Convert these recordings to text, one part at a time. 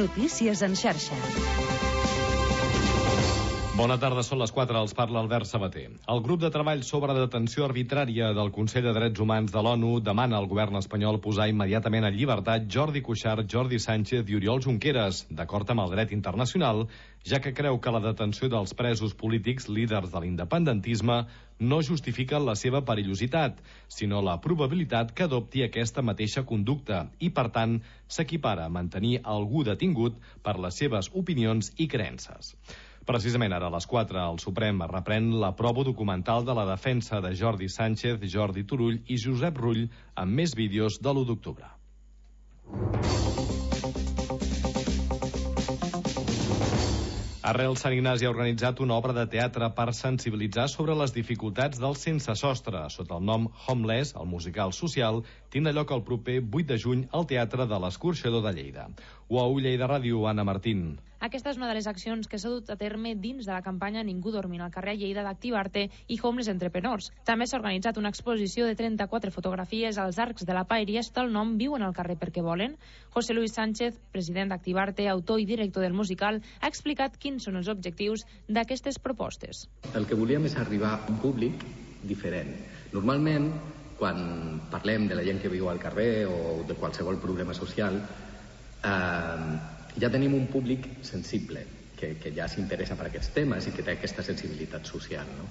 Notícies en xarxa. Bona tarda, són les 4, els parla Albert Sabater. El grup de treball sobre detenció arbitrària del Consell de Drets Humans de l'ONU demana al govern espanyol posar immediatament en llibertat Jordi Cuixart, Jordi Sánchez i Oriol Junqueras, d'acord amb el dret internacional, ja que creu que la detenció dels presos polítics líders de l'independentisme no justifica la seva perillositat, sinó la probabilitat que adopti aquesta mateixa conducta i, per tant, s'equipara a mantenir algú detingut per les seves opinions i creences. Precisament ara a les 4 el Suprem reprèn la prova documental de la defensa de Jordi Sánchez, Jordi Turull i Josep Rull amb més vídeos de l'1 d'octubre. Arrel Sant Ignasi ha organitzat una obra de teatre per sensibilitzar sobre les dificultats del sense sostre. Sota el nom Homeless, el musical social, tindrà lloc el proper 8 de juny al Teatre de l'Escorxador de Lleida. UAU Lleida Ràdio, Anna Martín. Aquesta és una de les accions que s'ha dut a terme dins de la campanya Ningú dormint al carrer Lleida d'Activarte i Homeless Entrepreneurs. També s'ha organitzat una exposició de 34 fotografies als arcs de la Paeria sota el nom Viuen al carrer perquè volen. José Luis Sánchez, president d'Activarte, autor i director del musical, ha explicat quins són els objectius d'aquestes propostes. El que volíem és arribar a un públic diferent. Normalment, quan parlem de la gent que viu al carrer o de qualsevol problema social, ja tenim un públic sensible, que ja s'interessa per aquests temes i que té aquesta sensibilitat social, no?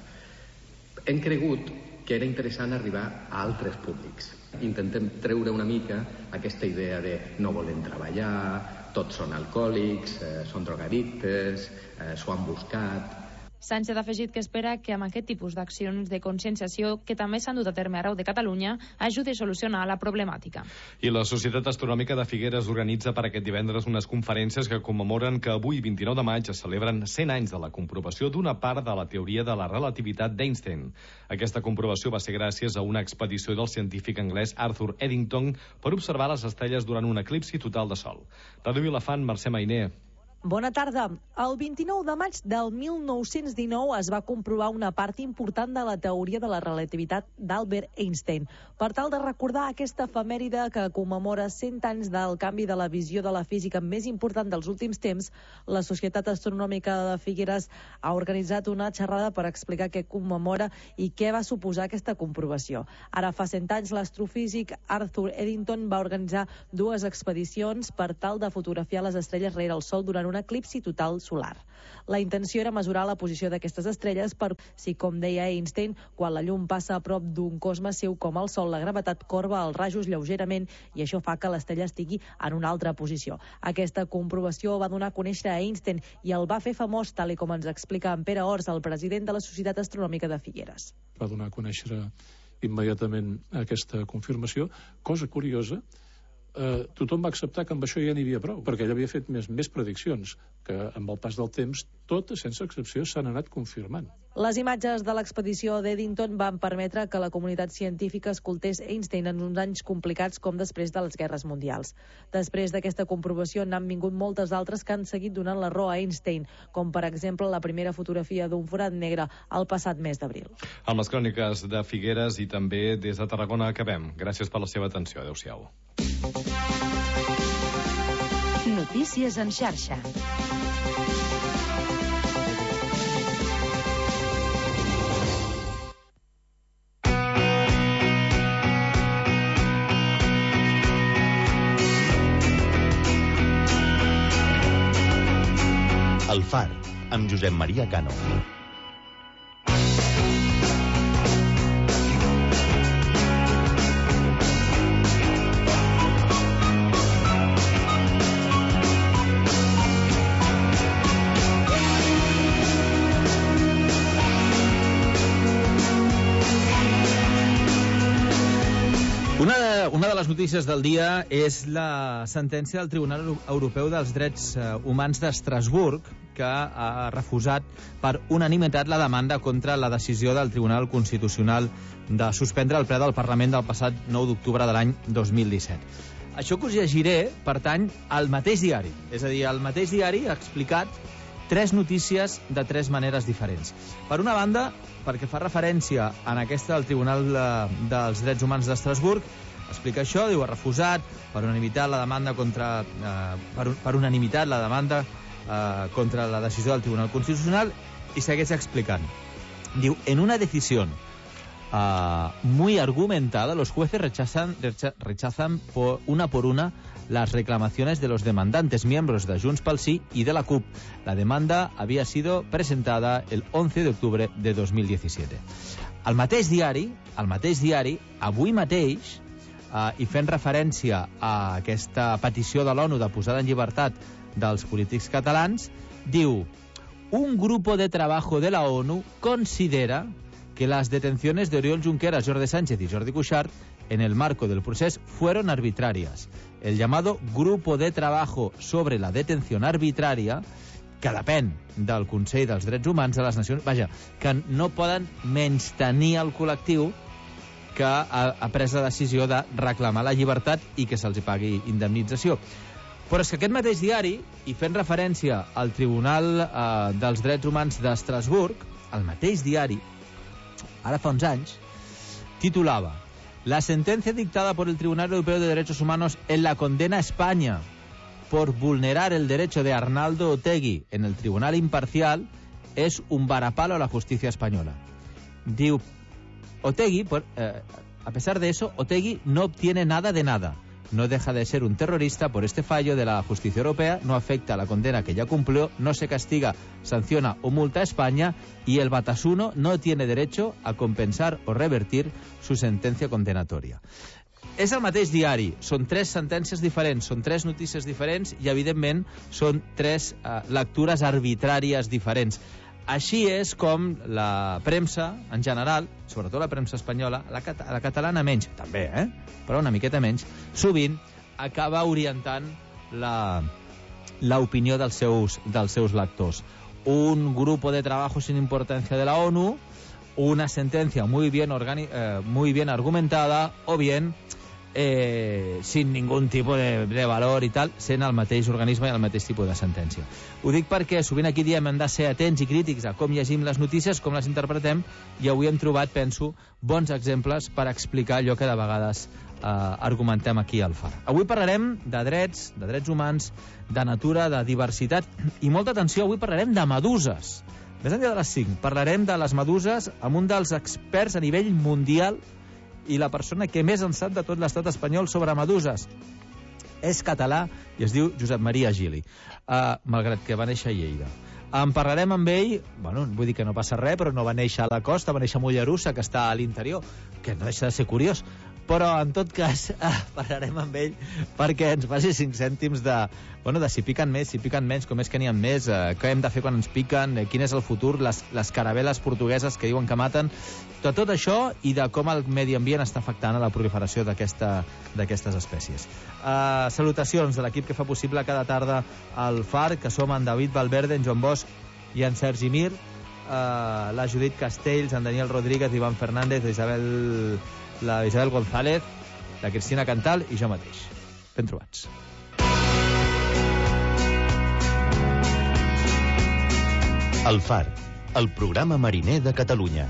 Hem cregut que era interessant arribar a altres públics. Intentem treure una mica aquesta idea de no volen treballar, tots són alcohòlics, són drogadictes, s'ho han buscat. Sánchez ha afegit que espera que amb aquest tipus d'accions de conscienciació que també s'han dut a terme arreu de Catalunya ajudi a solucionar la problemàtica. I la Societat Astronòmica de Figueres organitza per aquest divendres unes conferències que commemoren que avui, 29 de maig, es celebren 100 anys de la comprovació d'una part de la teoria de la relativitat d'Einstein. Aquesta comprovació va ser gràcies a una expedició del científic anglès Arthur Eddington per observar les estrelles durant un eclipsi total de sol. Ràdio Vilafant, Mercè Mainer. Bona tarda. El 29 de maig del 1919 es va comprovar una part important de la teoria de la relativitat d'Albert Einstein. Per tal de recordar aquesta efemèride que commemora 100 anys del canvi de la visió de la física més important dels últims temps, la Societat Astronòmica de Figueres ha organitzat una xerrada per explicar què commemora i què va suposar aquesta comprovació. Ara fa 100 anys l'astrofísic Arthur Eddington va organitzar 2 expedicions per tal de fotografiar les estrelles rere el Sol durant un eclipsi total solar. La intenció era mesurar la posició d'aquestes estrelles per si, com deia Einstein, quan la llum passa a prop d'un cosme seu com el Sol, la gravetat corba els rajos lleugerament i això fa que l'estrella estigui en una altra posició. Aquesta comprovació va donar a conèixer a Einstein i el va fer famós, tal com ens explica en Pere Ors, el president de la Societat Astronòmica de Figueres. Va donar a conèixer immediatament aquesta confirmació, cosa curiosa. Tothom va acceptar que amb això ja n'hi havia prou, perquè ell havia fet més prediccions, que amb el pas del temps, totes, sense excepció, s'han anat confirmant. Les imatges de l'expedició d'Eddington van permetre que la comunitat científica escoltés Einstein en uns anys complicats com després de les guerres mundials. Després d'aquesta comprovació n'han vingut moltes altres que han seguit donant la raó a Einstein, com per exemple la primera fotografia d'un forat negre el passat mes d'abril. Amb les cròniques de Figueres i també des de Tarragona acabem. Gràcies per la seva atenció. Adéu-siau. Notícies en xarxa. El Far, amb Josep Maria Cano. Una de les notícies del dia és la sentència del Tribunal Europeu dels Drets Humans d'Estrasburg, que ha refusat per unanimitat la demanda contra la decisió del Tribunal Constitucional de suspendre el ple del Parlament del passat 9 d'octubre de l'any 2017. Això que us llegiré pertany al mateix diari, és a dir, el mateix diari ha explicat 3 notícies de 3 maneres diferents. Per una banda, perquè fa referència en aquesta del Tribunal dels Drets Humans d'Estrasburg explica això, diu, ha refusat per unanimitat la demanda contra contra la decisió del Tribunal Constitucional, y segueix explicant. Diu, en una decisión muy argumentada, los jueces rechazan una por una las reclamaciones de los demandantes, miembros de Junts pel Sí y de la CUP. La demanda había sido presentada el 11 de octubre de 2017. Al mateix diari, avui mateix, i fent referència a aquesta petició de l'ONU de posada en llibertat dels polítics catalans, diu: un grupo de trabajo de la ONU considera que las detenciones de Oriol Junqueras, Jordi Sánchez y Jordi Cuixart en el marco del proceso fueron arbitrarias. El llamado Grupo de Trabajo sobre la Detención Arbitraria, que depèn del Consell dels Drets Humans de les Nacions... Vaja, que no poden menystenir el col·lectiu que ha pres la decisió de reclamar la llibertat i que se'ls pagui indemnització. Però és que aquest mateix diari, i fent referència al Tribunal dels Drets Humans d'Estrasburg, el mateix diari, ara fa uns anys, titulava: la sentencia dictada por el Tribunal Europeo de Derechos Humanos en la condena a España por vulnerar el derecho de Arnaldo Otegi en el Tribunal Imparcial es un varapalo a la justicia española. Diu, Otegi, a pesar de eso, Otegi no obtiene nada de nada. No deja de ser un terrorista por este fallo de la justicia europea, no afecta a la condena que ya cumplió, no se castiga, sanciona o multa a España y el Batasuno no tiene derecho a compensar o revertir su sentencia condenatoria. És el mateix diari, són 3 sentències diferents, són 3 notícies diferents i, evidentment, són 3 lectures arbitràries diferents. Així és com la premsa, en general, sobretot la premsa espanyola, la catalana menys, també, però una miqueta menys, sovint acaba orientant l'opinió dels seus lectors. Un grupo de trabajo sin importancia de la ONU, una sentencia muy bien argumentada, o bien sin ningún tipus de valor i tal, sent el mateix organisme i el mateix tipus de sentència. Ho dic perquè sovint aquí diem hem de ser atents i crítics a com llegim les notícies, com les interpretem, i avui hem trobat, penso, bons exemples per explicar allò que de vegades argumentem aquí al Far. Avui parlarem de drets humans, de natura, de diversitat, i molta atenció, avui parlarem de meduses. Més enllà de les 5, parlarem de les meduses amb un dels experts a nivell mundial i la persona que més en sap de tot l'estat espanyol sobre meduses. És català i es diu Josep Maria Gili, malgrat que va néixer a Lleida. En parlarem amb ell, vull dir que no passa res, però no va néixer a la costa, va néixer a Mollerussa, que està a l'interior, que no deixa de ser curiós. Però, en tot cas, parlarem amb ell perquè ens faci 5 cèntims de si piquen més, si piquen menys, com és que n'hi ha més, què hem de fer quan ens piquen, quin és el futur, les caravel·les portugueses que diuen que maten, tot això i de com el medi ambient està afectant a la proliferació d'aquestes espècies. Salutacions de l'equip que fa possible cada tarda al Far, que som en David Valverde, en Joan Bosch i en Sergi Mir, la Judit Castells, en Daniel Rodríguez, Ivan Fernández, la Isabel González, la Cristina Cantal i jo mateix. Ben trobats. El Far, el programa mariner de Catalunya.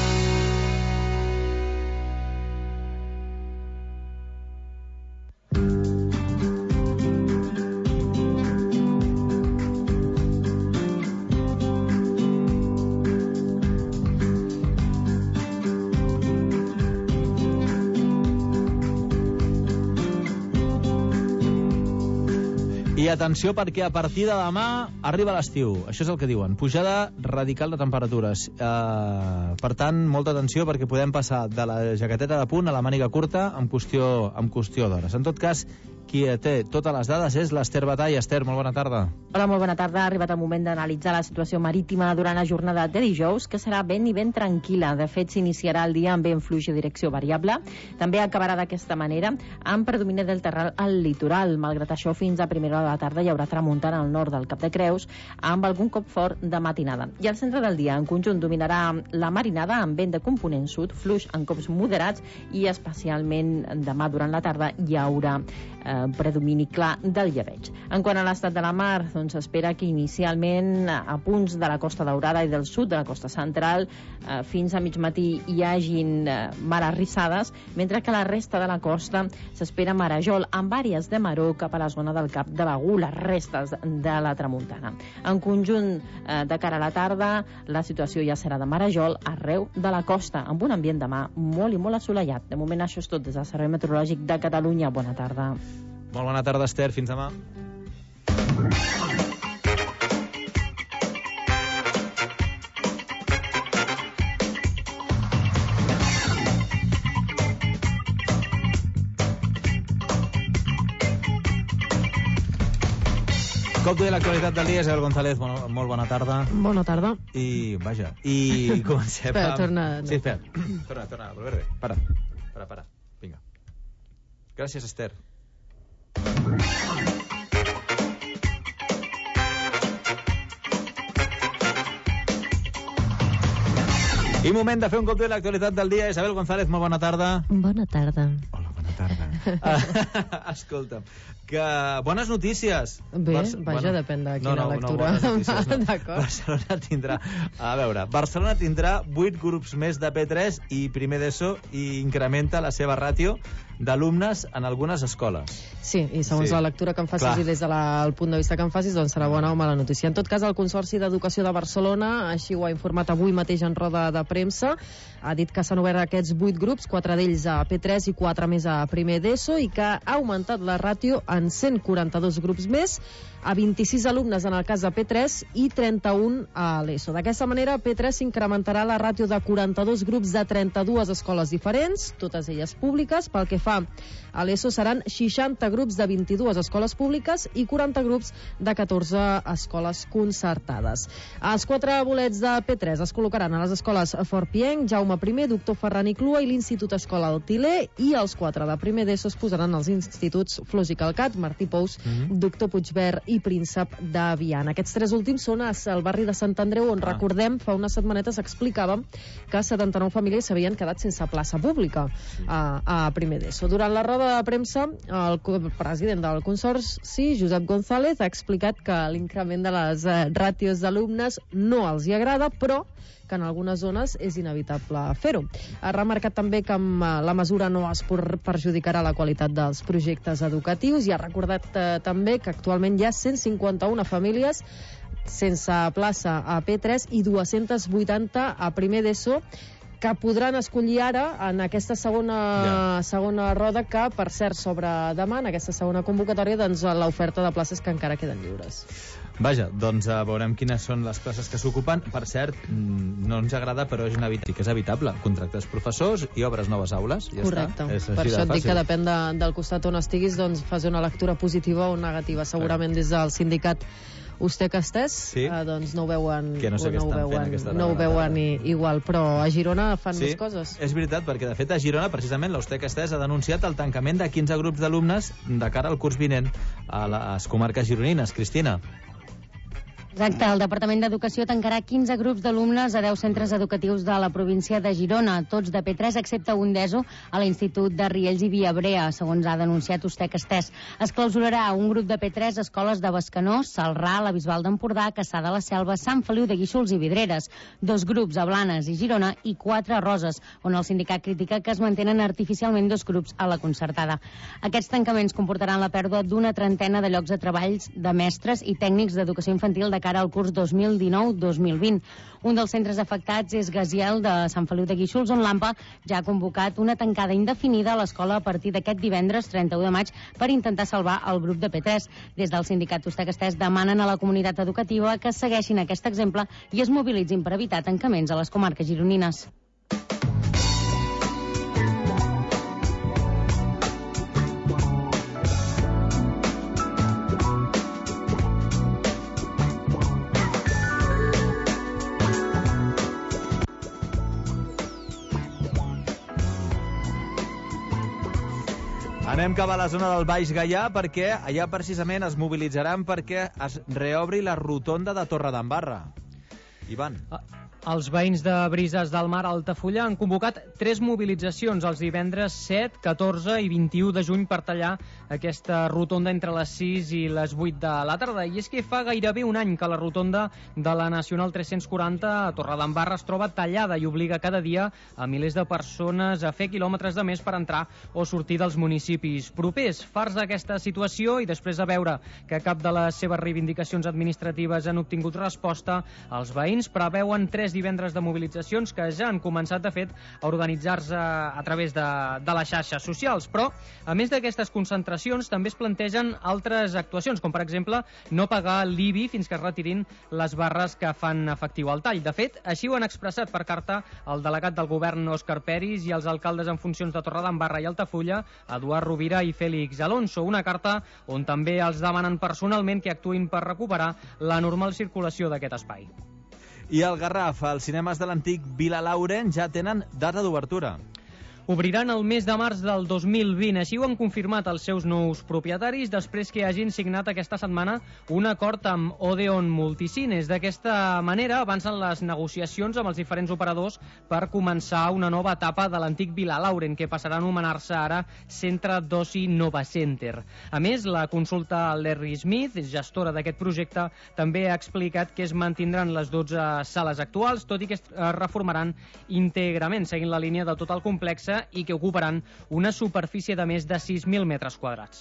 I atenció, perquè a partir de demà arriba l'estiu. Això és el que diuen. Pujada radical de temperatures. Per tant, molta atenció, perquè podem passar de la jaqueteta de punt a la màniga curta en qüestió d'hores. En tot cas, qui té totes les dades és l'Ester Batall. Ester, molt bona tarda. Hola, molt bona tarda. Ha arribat el moment d'analitzar la situació marítima durant la jornada de dijous, que serà ben i ben tranquil·la. De fet, s'iniciarà el dia amb vent fluix i direcció variable. També acabarà d'aquesta manera, amb predomini del terral al litoral. Malgrat això, fins a primera hora de la tarda hi haurà tramuntana al nord del Cap de Creus, amb algun cop fort de matinada. I al centre del dia, en conjunt, dominarà la marinada amb vent de component sud, fluix en cops moderats, i especialment demà durant la tarda hi haurà predomini clar del llebeig. En quant a l'estat de la mar, doncs s'espera que inicialment a punts de la Costa Daurada i del sud de la costa central fins a mig matí hi hagin mar arrissades, mentre que la resta de la costa s'espera marejol amb àrees de maró cap a la zona del Cap de Begur, les restes de la tramuntana. En conjunt, de cara a la tarda, la situació ja serà de marejol arreu de la costa, amb un ambient demà molt i molt assolellat. De moment això és tot des del Servei Meteorològic de Catalunya. Bona tarda. Molt bona tarda, Esther. Fins demà. Cop de l'actualitat del dia, Isabel González, molt bona tarda. Bona tarda. I, vaja, i comencem Espera, torna. Sí, espera. Torna, Valverde. Para. Vinga. Gràcies, Esther. I moment de fer un cop de l'actualitat del dia. Isabel González, molt bona tarda. Bona tarda. Hola, bona tarda. Escolta'm, que bones notícies. Bé, vaja, depèn de quina lectura. No, bones notícies, no. D'acord. Barcelona tindrà... A veure, Barcelona tindrà 8 grups més de P3 i primer d'ESO i incrementa la seva ràtio d'alumnes en algunes escoles. Sí, i segons la lectura que em facis i des del punt de vista que em facis, doncs serà bona o mala notícia. En tot cas, el Consorci d'Educació de Barcelona, així ho ha informat avui mateix en roda de premsa, ha dit que s'han obert aquests 8 grups, 4 d'ells a P3 i 4 més a primer d'ESO, i que ha augmentat la ràtio en 142 grups més, a 26 alumnes en el cas de P3 i 31 a l'ESO. D'aquesta manera, P3 s'incrementarà la ràtio de 42 grups de 32 escoles diferents, totes elles públiques. Pel que fa a l'ESO seran 60 grups de 22 escoles públiques i 40 grups de 14 escoles concertades. Els 4 bolets de P3 es col·locaran a les escoles Fort Pienc, Jaume I, Doctor Ferran i Clua i l'Institut Escola El Tiler, i els 4 de primer d'ESO es posaran als instituts Flors i Calcat, Martí Pous, Doctor Puigverd i Príncep de Viana. Aquests 3 últims són al barri de Sant Andreu, on recordem, fa unes setmanetes explicàvem que 79 famílies s'havien quedat sense plaça pública a primer d'ESO. Durant la roda de premsa, el president del Consorci, Josep González, ha explicat que l'increment de les ràtios d'alumnes no els hi agrada, però que en algunes zones és inevitable fer-ho. Ha remarcat també que amb la mesura no es perjudicarà la qualitat dels projectes educatius i ha recordat també que actualment hi ha 151 famílies sense plaça a P3 i 280 a primer d'ESO, que podran escollir ara en aquesta segona roda, que per cert s'obre demà, en aquesta segona convocatòria, doncs l'oferta de places que encara queden lliures. Vaja, doncs veurem quines són les places que s'ocupen. Per cert, no ens agrada, però és evitable. Contractes professors i obres noves aules. Ja correcte. Està. Per això et dic que depèn del costat on estiguis, doncs fas una lectura positiva o negativa. Segurament des del sindicat Ustec-Estès, doncs no ho veuen, no ho veuen igual, però a Girona fan més coses. És veritat, perquè de fet a Girona, precisament, l'Ustec-Estès ha denunciat el tancament de 15 grups d'alumnes de cara al curs vinent a les comarques gironines. Cristina. Exacte, el Departament d'Educació tancarà 15 grups d'alumnes a 10 centres educatius de la província de Girona, tots de P3, excepte un d'ESO, a l'Institut de Riells i Viabrea, segons ha denunciat Ustec-Estès. Es clausurarà un grup de P3 a escoles de Bescanó, Salrà, la Bisbal d'Empordà, Cassà de la Selva, Sant Feliu de Guíxols i Vidreres, 2 grups a Blanes i Girona i 4 a Roses, on el sindicat critica que es mantenen artificialment 2 grups a la concertada. Aquests tancaments comportaran la pèrdua d'una trentena de llocs de treballs de mestres i tècnics d'educació infantil de cara al curs 2019-2020. Un dels centres afectats és Gaziel de Sant Feliu de Guíxols, on l'AMPA ja ha convocat una tancada indefinida a l'escola a partir d'aquest divendres 31 de maig per intentar salvar el grup de P3. Des del sindicat Ustec-Estès demanen a la comunitat educativa que segueixin aquest exemple i es mobilitzin per evitar tancaments a les comarques gironines. Anem cap a la zona del Baix Gaià, perquè allà precisament es mobilitzaran perquè es reobri la rotonda de Torredembarra. Ivan. Els veïns de Brises del Mar a Altafulla han convocat 3 mobilitzacions els divendres 7, 14 i 21 de juny per tallar aquesta rotonda entre les 6 i les 8 de la tarda. I és que fa gairebé un any que la rotonda de la Nacional 340 a Torredembarra es troba tallada i obliga cada dia a milers de persones a fer quilòmetres de més per entrar o sortir dels municipis propers. Farts d'aquesta situació i després de veure que cap de les seves reivindicacions administratives han obtingut resposta, els veïns preveuen 3 divendres de mobilitzacions que ja han començat, de fet, a organitzar-se a través de les xarxes socials. Però, a més d'aquestes concentracions, també es plantegen altres actuacions, com per exemple no pagar l'IBI fins que es retirin les barres que fan efectiu el tall. De fet, així ho han expressat per carta el delegat del govern Òscar Peris i els alcaldes en funcions de Torredembarra i Altafulla, Eduard Rovira i Félix Alonso. Una carta on també els demanen personalment que actuïn per recuperar la normal circulació d'aquest espai. I al Garraf, els cinemes de l'antic Vila Lauren ja tenen data d'obertura. Obriran el mes de març del 2020. Així ho han confirmat els seus nous propietaris després que hagin signat aquesta setmana un acord amb Odeon Multicines. D'aquesta manera avancen les negociacions amb els diferents operadors per començar una nova etapa de l'antic Vila Lauren, que passarà a anomenar-se ara Centre d'Oci Nova Center. A més, la consulta Larry Smith, gestora d'aquest projecte, també ha explicat que es mantindran les 12 sales actuals, tot i que es reformaran íntegrament, seguint la línia de tot el complexe, i que ocuparan una superfície de més de 6.000 metres quadrats.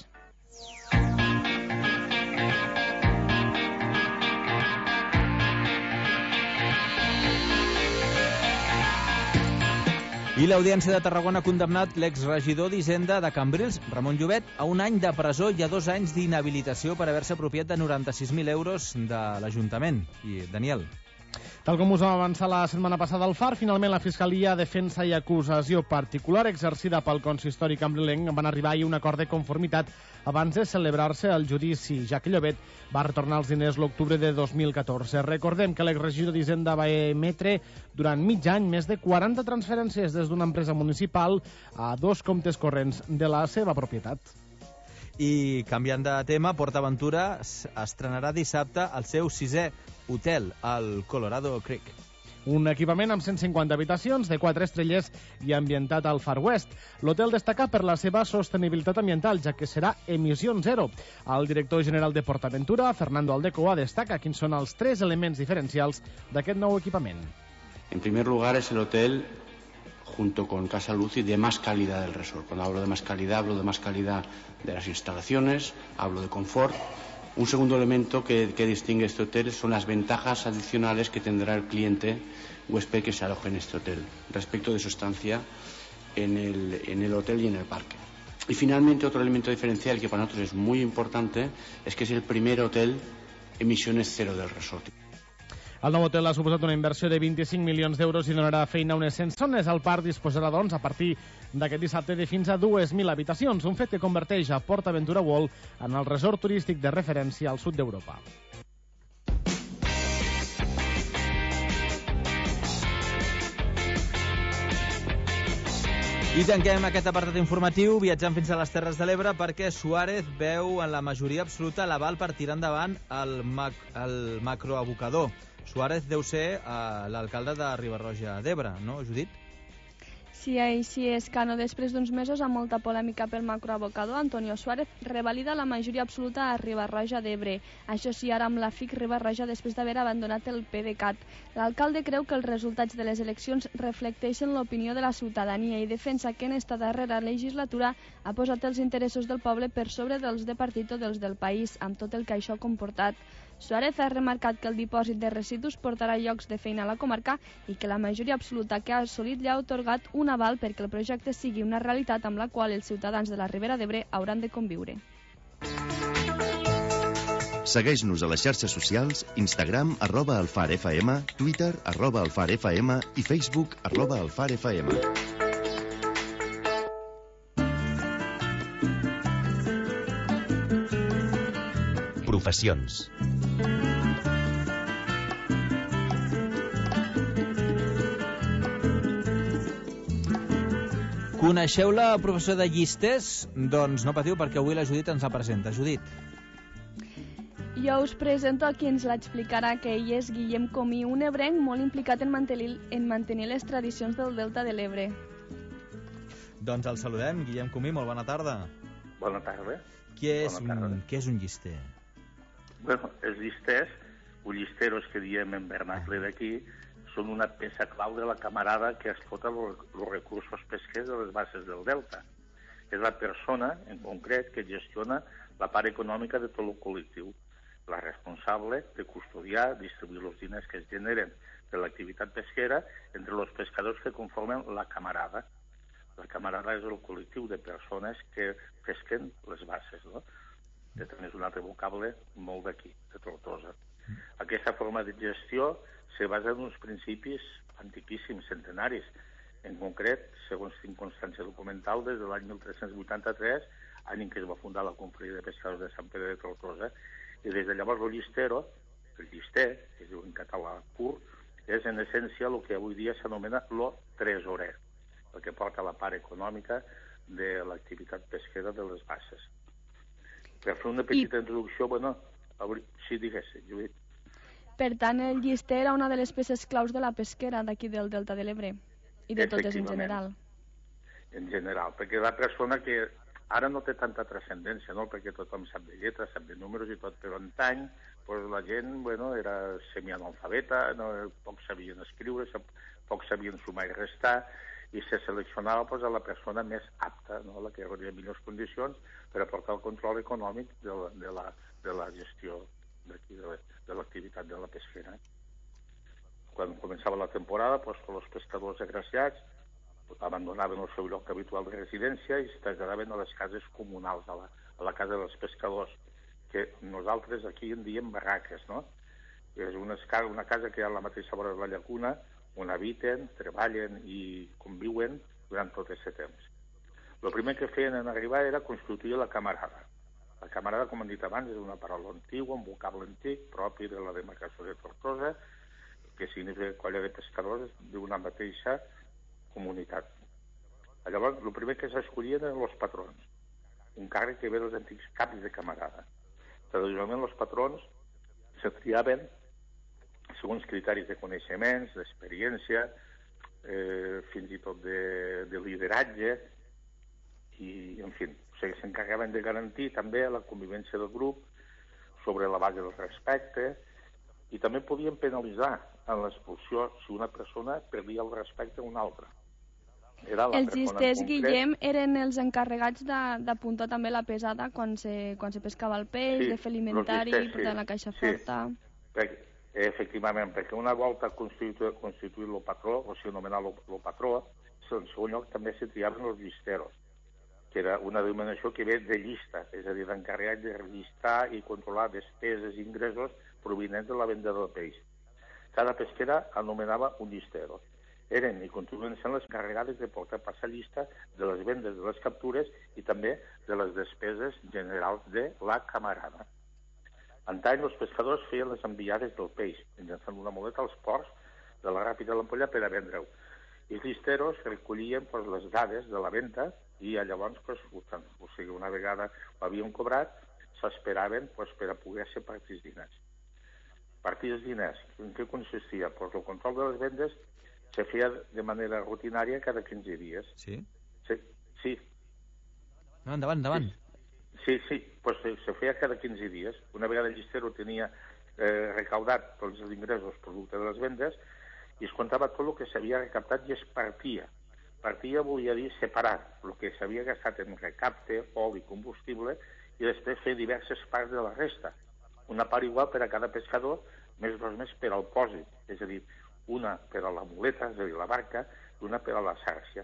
I l'Audiència de Tarragona ha condemnat l'exregidor d'Hisenda de Cambrils, Ramon Llobet, a 1 any de presó i a 2 anys d'inhabilitació per haver-se apropiat de 96.000 euros de l'Ajuntament. I, Daniel. Tal com us vam avançar la setmana passada al FAR, finalment la Fiscalia, Defensa i Acusació Particular exercida pel consistori cambrilenc van arribar ahir a un acord de conformitat abans de celebrar-se el judici, ja que Llobet va retornar els diners l'octubre de 2014. Recordem que l'exregidor d'Hisenda va emetre durant mig any més de 40 transferències des d'una empresa municipal a 2 comptes corrents de la seva propietat. I canviant de tema, PortAventura estrenarà dissabte el seu 6è hotel, al Colorado Creek. Un equipament amb 150 habitacions de 4 estrelles i ambientat al Far West. L'hotel destaca per la seva sostenibilitat ambiental, ja que serà emissió zero. El director general de PortAventura, Fernando Aldecoa, destaca quins són els 3 elements diferencials d'aquest nou equipament. En primer lugar, es el hotel junto con Casa Luci, de más calidad del resort. Cuando hablo de más calidad de las instalaciones, hablo de confort. Un segundo elemento que distingue este hotel son las ventajas adicionales que tendrá el cliente huésped que se aloje en este hotel respecto de su estancia en el hotel y en el parque. Y finalmente, otro elemento diferencial que para nosotros es muy importante es que es el primer hotel emisiones cero del resort. El nou hotel ha suposat una inversió de 25 milions d'euros i donarà feina a unes 100 persones. El parc disposarà, doncs, a partir d'aquest dissabte de fins a 2.000 habitacions, un fet que converteix a PortAventura World en el resort turístic de referència al sud d'Europa. I tanquem aquest apartat informatiu viatjant fins a les Terres de l'Ebre perquè Suárez veu en la majoria absoluta l'aval per tirar endavant el macroabocador. Suárez deu ser l'alcalde de Riba-roja d'Ebre, no, Judit? Sí, així és, Cano. Després d'uns mesos amb molta polèmica pel macroabocador, Antonio Suárez revalida la majoria absoluta a Riba-roja d'Ebre. Això sí, ara amb la FIC Riba-roja després d'haver abandonat el PDeCAT. L'alcalde creu que els resultats de les eleccions reflecteixen l'opinió de la ciutadania i defensa que en esta darrera legislatura ha posat els interessos del poble per sobre dels de partit o dels del país, amb tot el que això ha comportat. Suárez ha remarcat que el dipòsit de residus portarà llocs de feina a la comarca i que la majoria absoluta que ha assolit li ha atorgat un aval perquè el projecte sigui una realitat amb la qual els ciutadans de la Ribera d'Ebre hauran de conviure. Segueix-nos a les xarxes socials, Instagram @alfarfm, Twitter @alfarfm i Facebook @alfarfm. Professions. Coneixeu la professó de llistes? Doncs no patiu perquè avui la Judit ens la presenta. Judit. Jo us presento a qui ens l'explicarà, que ell és Guillem Comí, un ebrenc molt implicat en mantenir les tradicions del Delta de l'Ebre. Doncs el saludem. Guillem Comí, molt bona tarda. Bona tarda. Què és un llister? Bueno, els llisters, o llisteros que diem en vernacle d'aquí, són una peça clau de la camarada que explota els recursos pesquers de les basses del Delta. És la persona, en concret, que gestiona la part econòmica de tot el col·lectiu, la responsable de custodiar, distribuir els diners que es generen de l'activitat pesquera entre els pescadors que conformen la camarada. La camarada és el col·lectiu de persones que pesquen les basses, no? Que també és un altre vocable molt d'aquí, de Tortosa. Aquesta forma de gestió se basa en uns principis antiquíssims, centenaris. En concret, segons tinc constància documental, des de l'any 1383, any en què es va fundar la Confraria de Pescadors de Sant Pere de Tortosa, i des de llavors el llister, que es diu en català pur, és en essència el que avui dia s'anomena lo tresorer, el que porta la part econòmica de l'activitat pesquera de les basses. Per fer una petita introducció, sí, digues, Judit. Per tant, el llister era una de les peces claus de la pesquera d'aquí del Delta de l'Ebre i de totes en general. En general, perquè la persona que ara no té tanta transcendència, no? Perquè tothom sap de lletres, sap de números i tot, però antany la gent era semianalfabeta, poc sabien escriure, poc sabien sumar i restar, i se seleccionava a la persona més apta, la que rebia millors condicions per aportar el control econòmic de la gestió de l'activitat de la pesquera. Quan començava la temporada, els pescadors agraciats abandonaven el seu lloc habitual de residència i es traslladaven a les cases comunals, a la casa dels pescadors, que nosaltres aquí en diem barraques, no? És una casa que hi ha a la mateixa vora de la llacuna, on habiten, treballen i conviuen durant tot aquest temps. El primer que feien en arribar era constituir la camarada. La camarada, com hem dit abans, és una paraula antigua, un vocable antic, propi de la demarcació de Tortosa, que significa colla de pescadors d'una mateixa comunitat. Llavors, el primer que s'escollien eren els patrons, un càrrec que ve dels antics caps de camarada. Tradicionalment, els patrons se triaven segons criteris de coneixements, d'experiència, fins i tot de lideratge, i, en fi, s'encarregaven de garantir també la convivència del grup sobre la base del respecte, i també podien penalitzar en l'expulsió si una persona perdia el respecte a una altra. Els llisters, Guillem, eren els encarregats d'apuntar també la pesada quan se pescava el peix, de fer l'inventari, portar la caixa forta... Efectivament, perquè una volta constituït el patró, o sigui, anomenat el patró, en segon lloc també se triaven els llisteros, que era una denominació que ve de llista, és a dir, d'encarregat de llistar i controlar despeses i ingressos provinents de la venda del peix. Cada pesquera anomenava un llistero. Eren i continuen sent les encarregades de portar passar llista de les vendes de les captures i també de les despeses generals de la camarada. Antany, els pescadors feien les enviades del peix, mitjançant una muleta als ports de la Ràpita de l'Ampolla per a vendre-ho. I els llisteros recollien les dades de la venda i llavors, una vegada ho havien cobrat, s'esperaven per a poder-se partir els diners. Partir els diners, en què consistia? El control de les vendes se feia de manera rutinària cada 15 dies. Sí? Sí. No, endavant. Sí, se feia cada 15 dies. Una vegada el llistero tenia recaudat tots els ingressos producte de les vendes i es comptava tot el que s'havia recaptat i es partia. Partia volia dir separar el que s'havia gastat en recapte, oli, combustible, i després fer diverses parts de la resta. Una part igual per a cada pescador, més per al pòsit, és a dir, una per a la muleta, és a dir, la barca, i una per a la xarxa.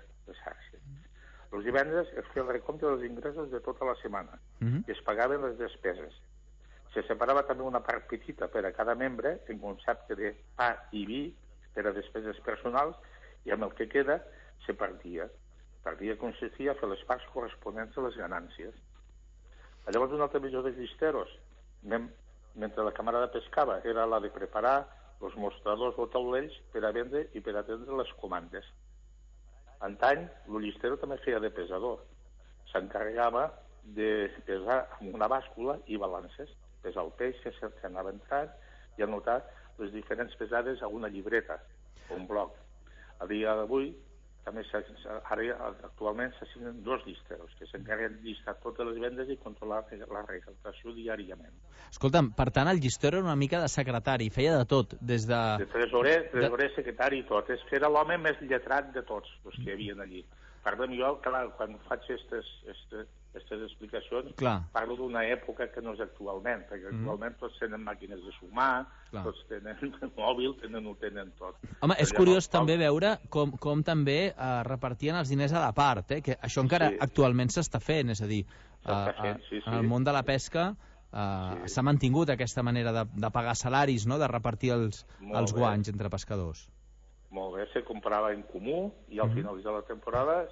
Els divendres es feia el recompte dels ingressos de tota la setmana i es pagaven les despeses. Se separava també una part petita per a cada membre en concepte de pa i vi per a despeses personals i amb el que queda se partia. Partia consistia a fer les parts corresponents a les ganàncies. Llavors una altra missió dels llisteros, mentre la camarada pescava, era la de preparar els mostradors o taulells per a vendre i per atendre les comandes. Antany, el llistero també feia de pesador. S'encarregava de pesar amb una bàscula i balances. pesar el peix que s'anava entrant i anotar les diferents pesades a una llibreta o un bloc. A dia d'avui, també actualment s'assignen 2 llisteros que s'encarreguen de llistar totes les vendes i controlar la recaptació diàriament. Escolta'm, per tant, el llistor era una mica de secretari, feia de tot, des de... De tresorer, secretari i tot. Era l'home més lletrat de tots els que hi havia allí. Per tant, jo, clar, quan faig aquestes explicacions, parlo d'una època que no és actualment, perquè actualment tots tenen màquines de sumar, tots tenen mòbil, ho tenen tot. Home, és curiós també veure com també repartien els diners a la part, que això encara actualment s'està fent, és a dir, en el món de la pesca s'ha mantingut aquesta manera de pagar salaris, de repartir els guanys entre pescadors. Molt bé, se comprava en comú i al finalitzar la temporada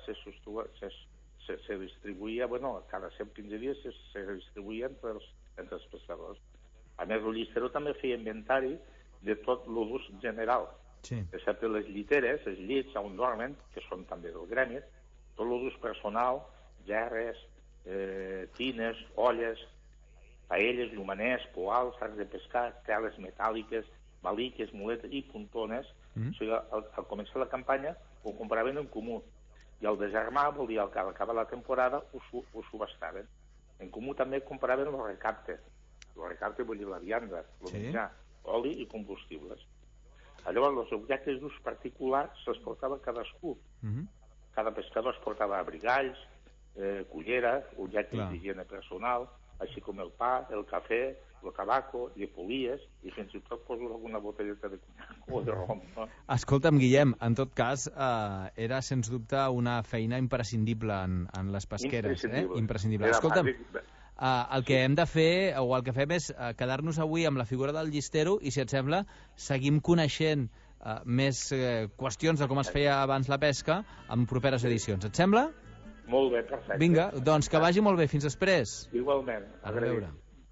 se distribuïa, cada 115 dies se distribuïa entre els pescadors. A més, el llistero també feia inventari de tot l'ús general, excepte les lliteres, els llits on dormen, que són també del gremi, tot l'ús personal, gerres, tines, olles, paelles, llumaners, poals, sacs de pescar, teles metàl·liques, baliques, muletes i puntones. O sigui, al començar la campanya ho compraven en comú. I al desarmar vol dir que al acabar la temporada ho subastaven. En comú també compraven el recapte. El recapte vol dir la vianda, el menjar, oli i combustibles. Llavors, els objectes d'ús particular se'ls portava cadascú. Cada pescador es portava abrigalls, cullera, objectes d'higiene personal, així com el pa, el cafè, el tabaco, llepolies, i fins i tot poso alguna botelleta de conyac o de rom. Escolta'm, Guillem, en tot cas, era, sens dubte, una feina imprescindible en les pesqueres. Imprescindible. Escolta'm, el que hem de fer, o el que fem és quedar-nos avui amb la figura del llistero i, si et sembla, seguim coneixent més qüestions de com es feia abans la pesca en properes edicions. Et sembla? Molt bé, perfecte. Vinga, doncs que vagi molt bé. Fins després. Igualment. A veure.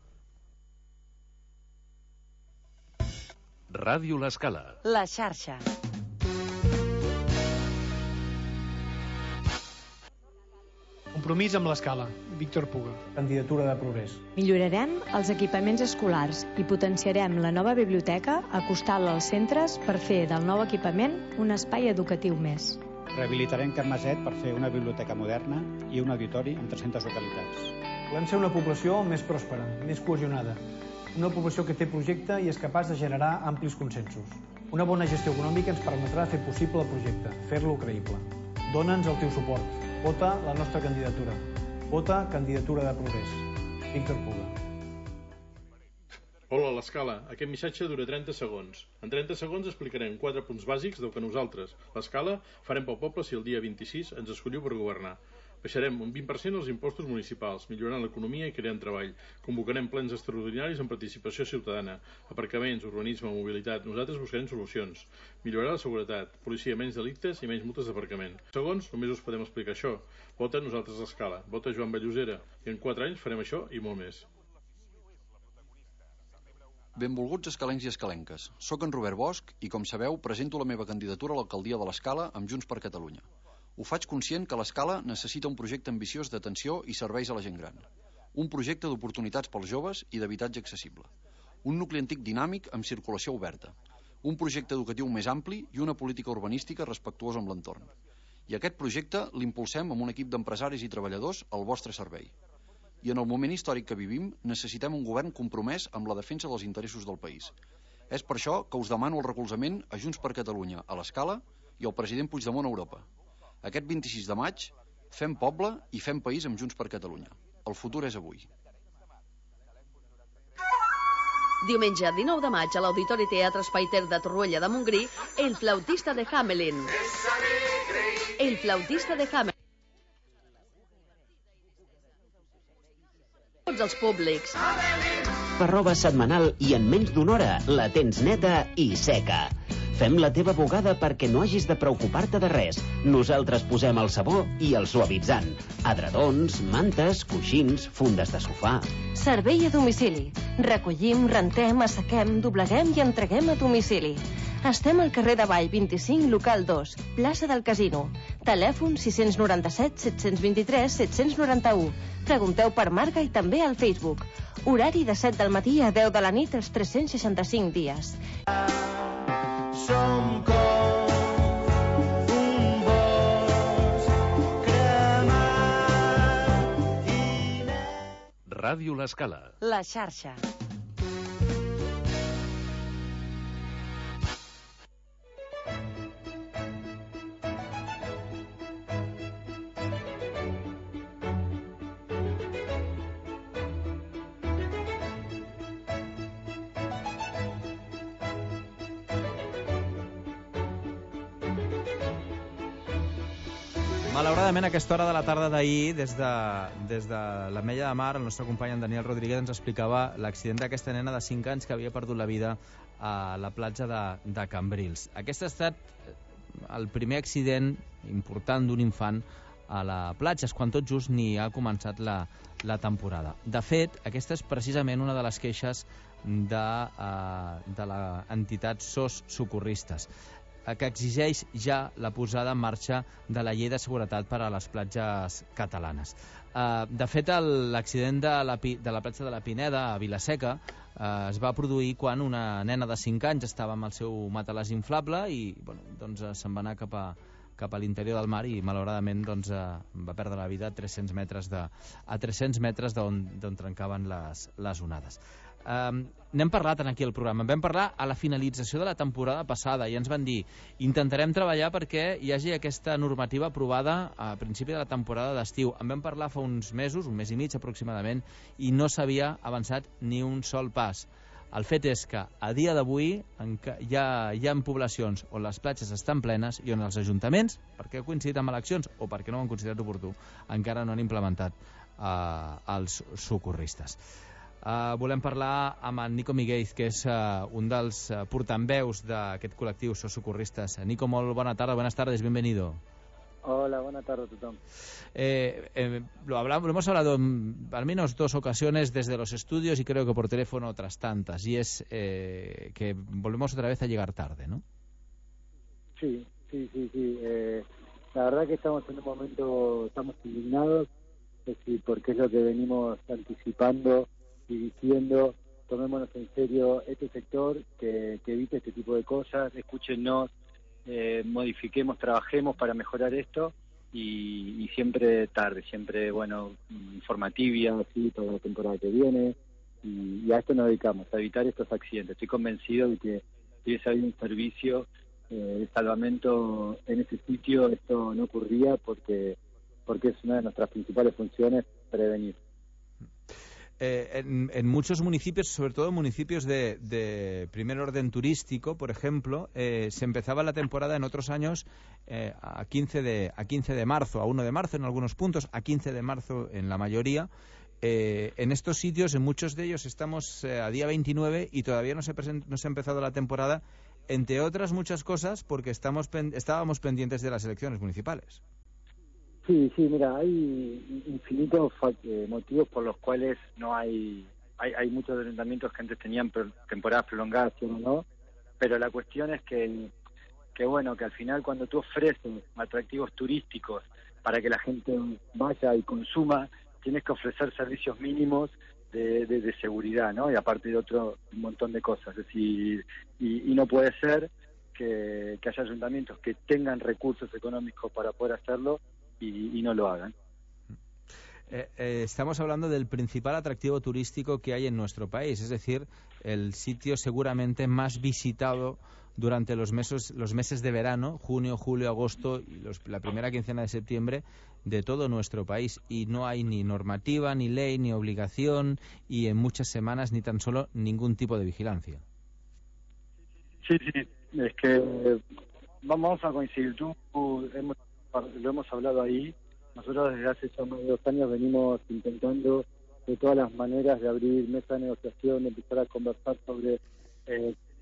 Ràdio L'Escala. La xarxa. Compromís amb l'Escala. Víctor Puga. Candidatura de progrés. Millorarem els equipaments escolars i potenciarem la nova biblioteca acostant-la als centres per fer del nou equipament un espai educatiu més. Rehabilitarem Can Maset per fer una biblioteca moderna i un auditori amb 300 localitats. Volem ser una població més pròspera, més cohesionada. Una població que té projecte i és capaç de generar amplis consensos. Una bona gestió econòmica ens permetrà fer possible el projecte, fer-lo creïble. Dóna'ns el teu suport. Vota la nostra candidatura. Vota Candidatura de Progrés. Víctor Puga. Hola, l'Escala. Aquest missatge dura 30 segons. En 30 segons explicarem 4 punts bàsics del que nosaltres, l'Escala, farem pel poble si el dia 26 ens escolliu per governar. Baixarem un 20% els impostos municipals, millorant l'economia i creant treball. Convocarem plens extraordinaris amb participació ciutadana, aparcaments, urbanisme, mobilitat. Nosaltres buscarem solucions. Millorar la seguretat, policia, menys delictes i menys multes d'aparcament. Segons, només us podem explicar això. Vota nosaltres l'Escala. Vota Joan Ballosera. I en 4 anys farem això i molt més. Benvolguts escalencs i escalenques. Soc en Robert Bosch i, com sabeu, presento la meva candidatura a l'alcaldia de l'Escala amb Junts per Catalunya. Ho faig conscient que l'Escala necessita un projecte ambiciós d'atenció i serveis a la gent gran. Un projecte d'oportunitats pels joves i d'habitatge accessible. Un nucli antic dinàmic amb circulació oberta. Un projecte educatiu més ampli i una política urbanística respectuosa amb l'entorn. I aquest projecte l'impulsem amb un equip d'empresaris i treballadors al vostre servei. I en el moment històric que vivim necessitem un govern compromès amb la defensa dels interessos del país. És per això que us demano el recolzament a Junts per Catalunya a l'Escala i al president Puigdemont a Europa. Aquest 26 de maig fem poble i fem país amb Junts per Catalunya. El futur és avui. Diumenge 19 de maig a l'Auditori Teatre Espaiter de Torroella de Montgrí, El flautista de Hamelin. El flautista de Hamelin. Tots els públics. Per roba setmanal i en menys d'una hora la tens neta i seca. Fem la teva bugada perquè no hagis de preocupar-te de res. Nosaltres posem el sabó i el suavitzant. Adredons, mantes, coixins, fundes de sofà. Servei a domicili. Recollim, rentem, assequem, dobleguem i entreguem a domicili. Estem al carrer de Vall 25, local 2, plaça del Casino. Telèfon 697 723 791. Pregunteu per Marga i també al Facebook. Horari de 7 del matí a 10 de la nit els 365 dies. Som com un bosc cremat i Ràdio L'Escala. La xarxa. Malauradament, a aquesta hora de la tarda d'ahir, des de l'Ametlla de Mar, el nostre company en Daniel Rodríguez ens explicava l'accident d'aquesta nena de 5 anys que havia perdut la vida a la platja de Cambrils. Aquest ha estat el primer accident important d'un infant a la platja, quan tot just ni ha començat la temporada. De fet, aquesta és precisament una de les queixes de l'entitat SOS Socorristes, que exigeix ja la posada en marxa de la llei de seguretat per a les platges catalanes. De fet, l'accident de la platja de la Pineda, a Vilaseca, es va produir quan una nena de 5 anys estava amb el seu matalàs inflable i se'n va anar cap a l'interior del mar i malauradament va perdre la vida a 300 metres d'on trencaven les onades. N'hem parlat aquí al programa, vam parlar a la finalització de la temporada passada i ens van dir, intentarem treballar perquè hi hagi aquesta normativa aprovada a principi de la temporada d'estiu. En vam parlar fa uns mesos, un mes i mig aproximadament, i no s'havia avançat ni un sol pas. El fet és que a dia d'avui hi ha poblacions on les platges estan plenes i on els ajuntaments, perquè ha coincidit amb eleccions o perquè no ho han considerat oportú, encara no han implementat els socorristes. Volem parlar amb en Nico Miguel, que és un dels portaveus d'aquest col·lectiu SOS Socorristes. Nico, molt bona tarda, buenas tardes, bienvenido. Hola, buenas tardes a todos. Lo hemos hablado en al menos 2 ocasiones desde los estudios y creo que por teléfono otras tantas, y es que volvemos otra vez a llegar tarde, ¿no? Sí. La verdad que estamos en un momento, estamos indignados, porque es lo que venimos anticipando y diciendo, tomémonos en serio este sector, que evite este tipo de cosas, escúchenos, modifiquemos, trabajemos para mejorar esto y siempre tarde, siempre, forma tibia, así, toda la temporada que viene, y a esto nos dedicamos, a evitar estos accidentes. Estoy convencido de que si hubiese habido un servicio de salvamento en ese sitio, esto no ocurría porque es una de nuestras principales funciones, prevenir. En muchos municipios, sobre todo municipios de primer orden turístico, por ejemplo, se empezaba la temporada en otros años a 15 de marzo, a 1 de marzo en algunos puntos, a 15 de marzo en la mayoría. En estos sitios, en muchos de ellos, estamos a día 29 y todavía no se ha empezado la temporada, entre otras muchas cosas, porque estábamos pendientes de las elecciones municipales. Sí, mira, hay infinitos motivos por los cuales no hay muchos ayuntamientos que antes tenían temporadas prolongadas, ¿sí o no? Pero la cuestión es que al final cuando tú ofreces atractivos turísticos para que la gente vaya y consuma, tienes que ofrecer servicios mínimos de seguridad, ¿no? Y aparte de un montón de cosas. Es decir, y no puede ser que haya ayuntamientos que tengan recursos económicos para poder hacerlo y no lo hagan. Estamos hablando del principal atractivo turístico que hay en nuestro país, es decir, el sitio seguramente más visitado durante los meses de verano, junio, julio, agosto y la primera quincena de septiembre de todo nuestro país, y no hay ni normativa, ni ley, ni obligación, y en muchas semanas ni tan solo ningún tipo de vigilancia. Sí, es que vamos a coincidir, lo hemos hablado ahí. Nosotros desde hace ya más de 2 años venimos intentando de todas las maneras de abrir mesa de negociación, de empezar a conversar sobre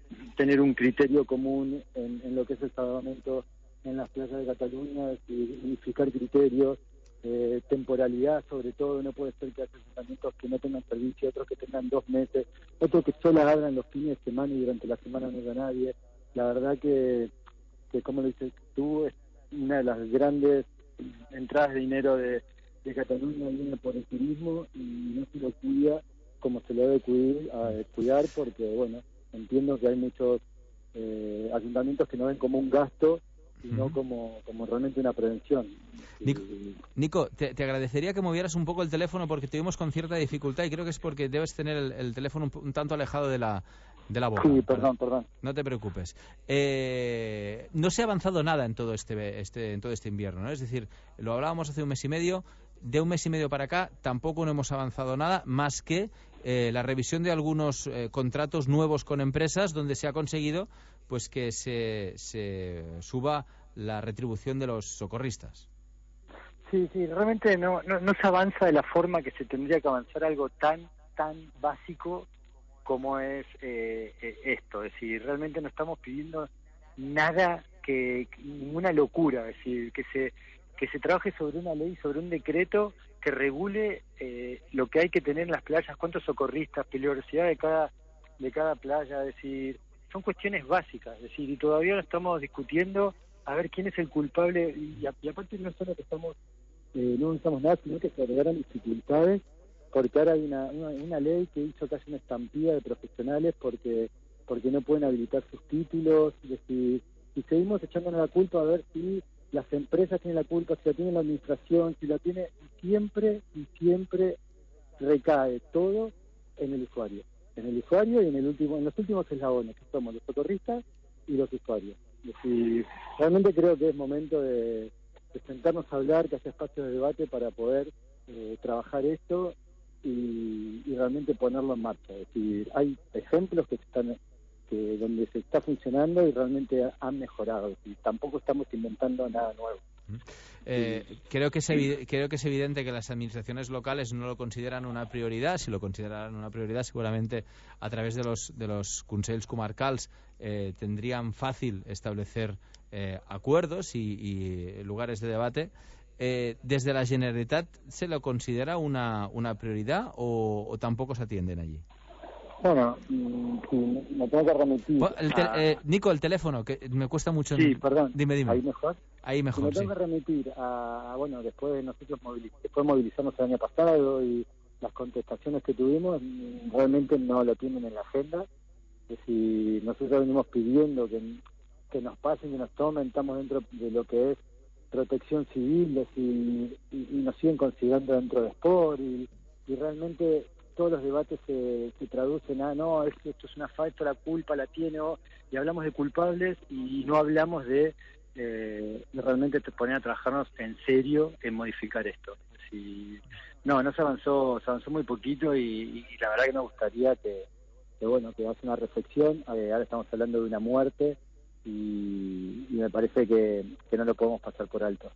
tener un criterio común en lo que es el salvamento en las playas de Cataluña, es decir, unificar criterios, temporalidad sobre todo. No puede ser que haya asentamientos que no tengan servicio, otros que tengan 2 meses, otros que solo abran los fines de semana y durante la semana no haya nadie. La verdad que como lo dices tú, es una de las grandes entradas de dinero de Cataluña, viene por el turismo y no se lo cuida como se lo debe cuidar, porque bueno, entiendo que hay muchos ayuntamientos que no ven como un gasto, sino como realmente una prevención. Nico, te agradecería que movieras un poco el teléfono porque te vimos con cierta dificultad y creo que es porque debes tener el teléfono un tanto alejado de la boca. Sí, perdón. No te preocupes. No se ha avanzado nada en todo en todo este invierno, ¿no? Es decir, lo hablábamos hace un mes y medio. De un mes y medio para acá tampoco no hemos avanzado nada, más que la revisión de algunos contratos nuevos con empresas donde se ha conseguido pues que se suba la retribución de los socorristas. Sí, realmente no se avanza de la forma que se tendría que avanzar algo tan básico como es esto. Es decir, realmente no estamos pidiendo nada, ninguna locura. Es decir, que se trabaje sobre una ley, sobre un decreto que regule lo que hay que tener en las playas, cuántos socorristas, peligrosidad de cada playa. Es decir, son cuestiones básicas. Es decir, y todavía no estamos discutiendo a ver quién es el culpable. Y aparte no solo que no avanzamos nada, sino que se agregaron dificultades, porque ahora hay una ley que hizo casi una estampida de profesionales porque no pueden habilitar sus títulos. Es decir, y seguimos echándonos la culpa a ver si las empresas tienen la culpa, si la tiene la administración, si la tiene, siempre recae todo en el usuario y en los últimos eslabones, que somos los socorristas y los usuarios. Es decir, realmente creo que es momento de sentarnos a hablar, que haya espacios de debate para poder trabajar esto y realmente ponerlo en marcha. Es decir, hay ejemplos donde se está funcionando y realmente han mejorado. Y tampoco estamos inventando nada nuevo. Creo que es evidente que las administraciones locales no lo consideran una prioridad. Si lo consideraran una prioridad, seguramente a través de los consells comarcals tendrían fácil establecer acuerdos y lugares de debate. ¿Desde la Generalitat se lo considera una prioridad o tampoco se atienden allí? Bueno, me tengo que remitir. Nico, el teléfono, que me cuesta mucho. Sí, perdón. Dime. Ahí mejor. Me tengo que remitir después de nosotros movilizarnos el año pasado y las contestaciones que tuvimos, realmente no lo tienen en la agenda. Es decir, nosotros venimos pidiendo que nos pasen, que nos tomen, estamos dentro de lo que es protección civil, y nos siguen considerando dentro de Sport y realmente todos los debates se traducen a esto es una falta, la culpa la tiene, y hablamos de culpables y no hablamos de realmente poner a trabajarnos en serio en modificar esto. No se avanzó muy poquito y la verdad que me gustaría que haga una reflexión. Ahora estamos hablando de una muerte y me parece que no lo podemos pasar por alto.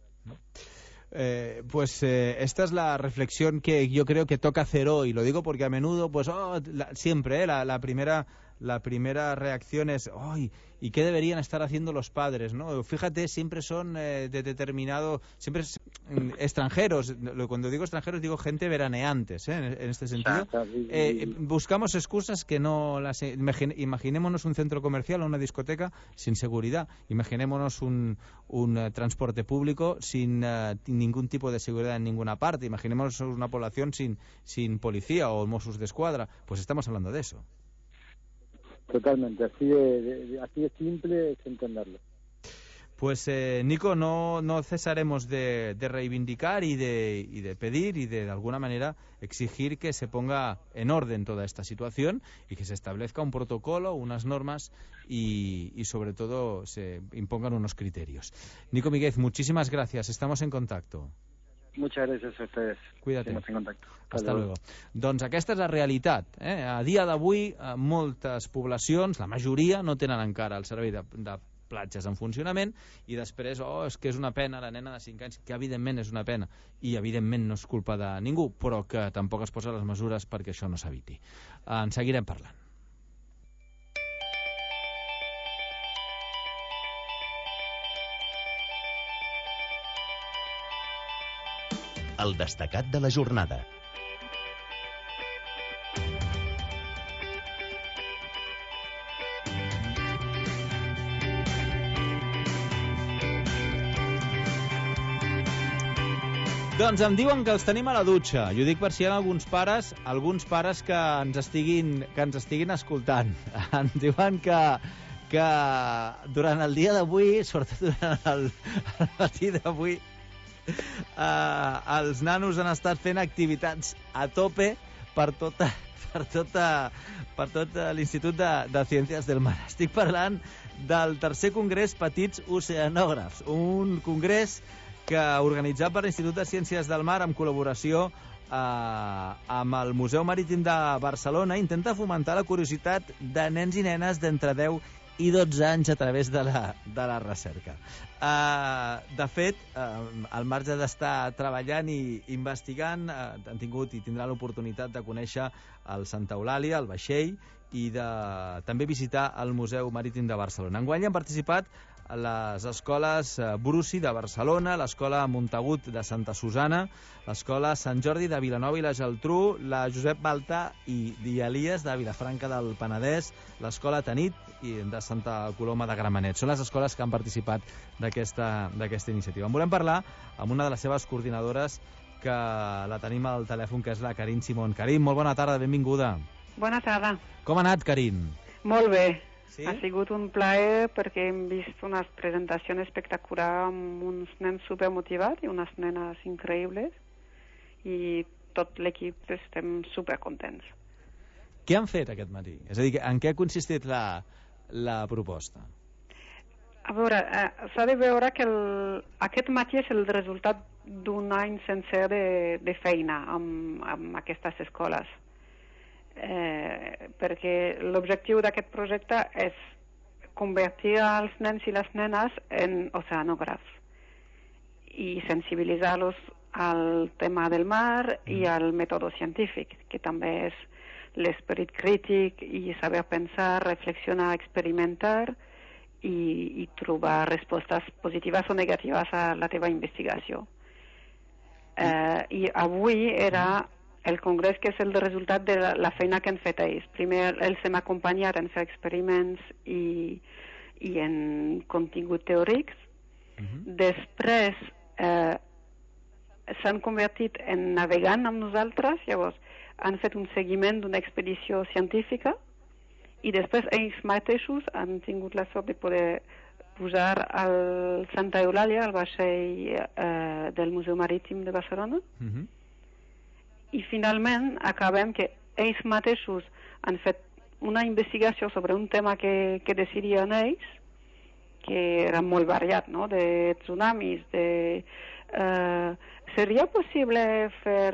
Esta es la reflexión que yo creo que toca hacer hoy. Lo digo porque a menudo, siempre la primera reacción es ¡ay! ¿Y qué deberían estar haciendo los padres? ¿No? Fíjate, siempre son siempre extranjeros. Cuando digo extranjeros digo gente veraneantes, en este sentido. Buscamos excusas que no las imaginémonos un centro comercial o una discoteca sin seguridad. Imaginémonos un transporte público sin ningún tipo de seguridad en ninguna parte. Imaginémonos una población sin policía o Mossos d'Esquadra. Pues estamos hablando de eso. Totalmente, así de simple es entenderlo. Pues Nico, no cesaremos de reivindicar y de pedir y de alguna manera exigir que se ponga en orden toda esta situación y que se establezca un protocolo, unas normas y sobre todo se impongan unos criterios. Nico Míguez, muchísimas gracias, estamos en contacto. Muchas gràcies a ustedes. Cuídate. Estamos en contacto. Hasta luego. Doncs aquesta és la realitat. A dia d'avui, moltes poblacions, la majoria, no tenen encara el servei de platges en funcionament i després, és que és una pena la nena de 5 anys, que evidentment és una pena i evidentment no és culpa de ningú, però que tampoc es posen les mesures perquè això no s'eviti. En seguirem parlant. el destacat de la jornada. Doncs em diuen que els tenim a la dutxa. I ho dic per si hi ha alguns pares que ens estiguin escoltant. Em diuen que durant el dia d'avui, sobretot durant el matí d'avui, els nanos han estat fent activitats a tope per tot l'Institut de Ciències del Mar. Estic parlant del tercer congrés Petits Oceanògrafs, un congrés que organitzat per l'Institut de Ciències del Mar en col·laboració amb el Museu Marítim de Barcelona intenta fomentar la curiositat de nens i nenes d'entre 10 i 12 anys a través de la recerca. De fet, al marge d'estar treballant i investigant, han tingut i tindran l'oportunitat de conèixer el Santa Eulàlia, el vaixell, i de també visitar el Museu Marítim de Barcelona. Enguany han participat les escoles Bruci de Barcelona, l'escola Montagut de Santa Susana, l'escola Sant Jordi de Vilanova i la Geltrú, la Josep Baltà i Elies de Vilafranca del Penedès, l'escola Tanit de Santa Coloma de Gramenet. Són les escoles que han participat d'aquesta iniciativa. En volem parlar amb una de les seves coordinadores, que la tenim al telèfon, que és la Karin Simón. Karin, molt bona tarda, benvinguda. Bona tarda. Com ha anat, Karin? Molt bé. Sí? Ha sigut un plaer perquè hem vist una presentació espectacular amb uns nens supermotivats i unes nenes increïbles i tot l'equip estem supercontents. Què han fet aquest matí? És a dir, en què ha consistit la proposta? A veure, s'ha de veure que aquest matí és el resultat d'un any sencer de feina amb aquestes escoles. Perquè l'objectiu d'aquest projecte és convertir els nens i les nenes en oceanògrafs i sensibilitzar-los al tema del mar i al mètode científic, que també és l'esperit crític i saber pensar, reflexionar, experimentar i trobar respostes positives o negatives a la teva investigació. I avui era el congrés que és el resultat de la feina que han fet ells. Primer els hem acompanyat en fer experiments i en contingut teòrics. Després s'han convertit en navegant amb nosaltres, llavors han fet un seguiment d'una expedició científica i després ells mateixos han tingut la sort de poder pujar al Santa Eulàlia, al vaixell del Museu Marítim de Barcelona. I finalment acabem que ells mateixos han fet una investigació sobre un tema que decidien ells, que era molt variat, no? De tsunamis, seria possible fer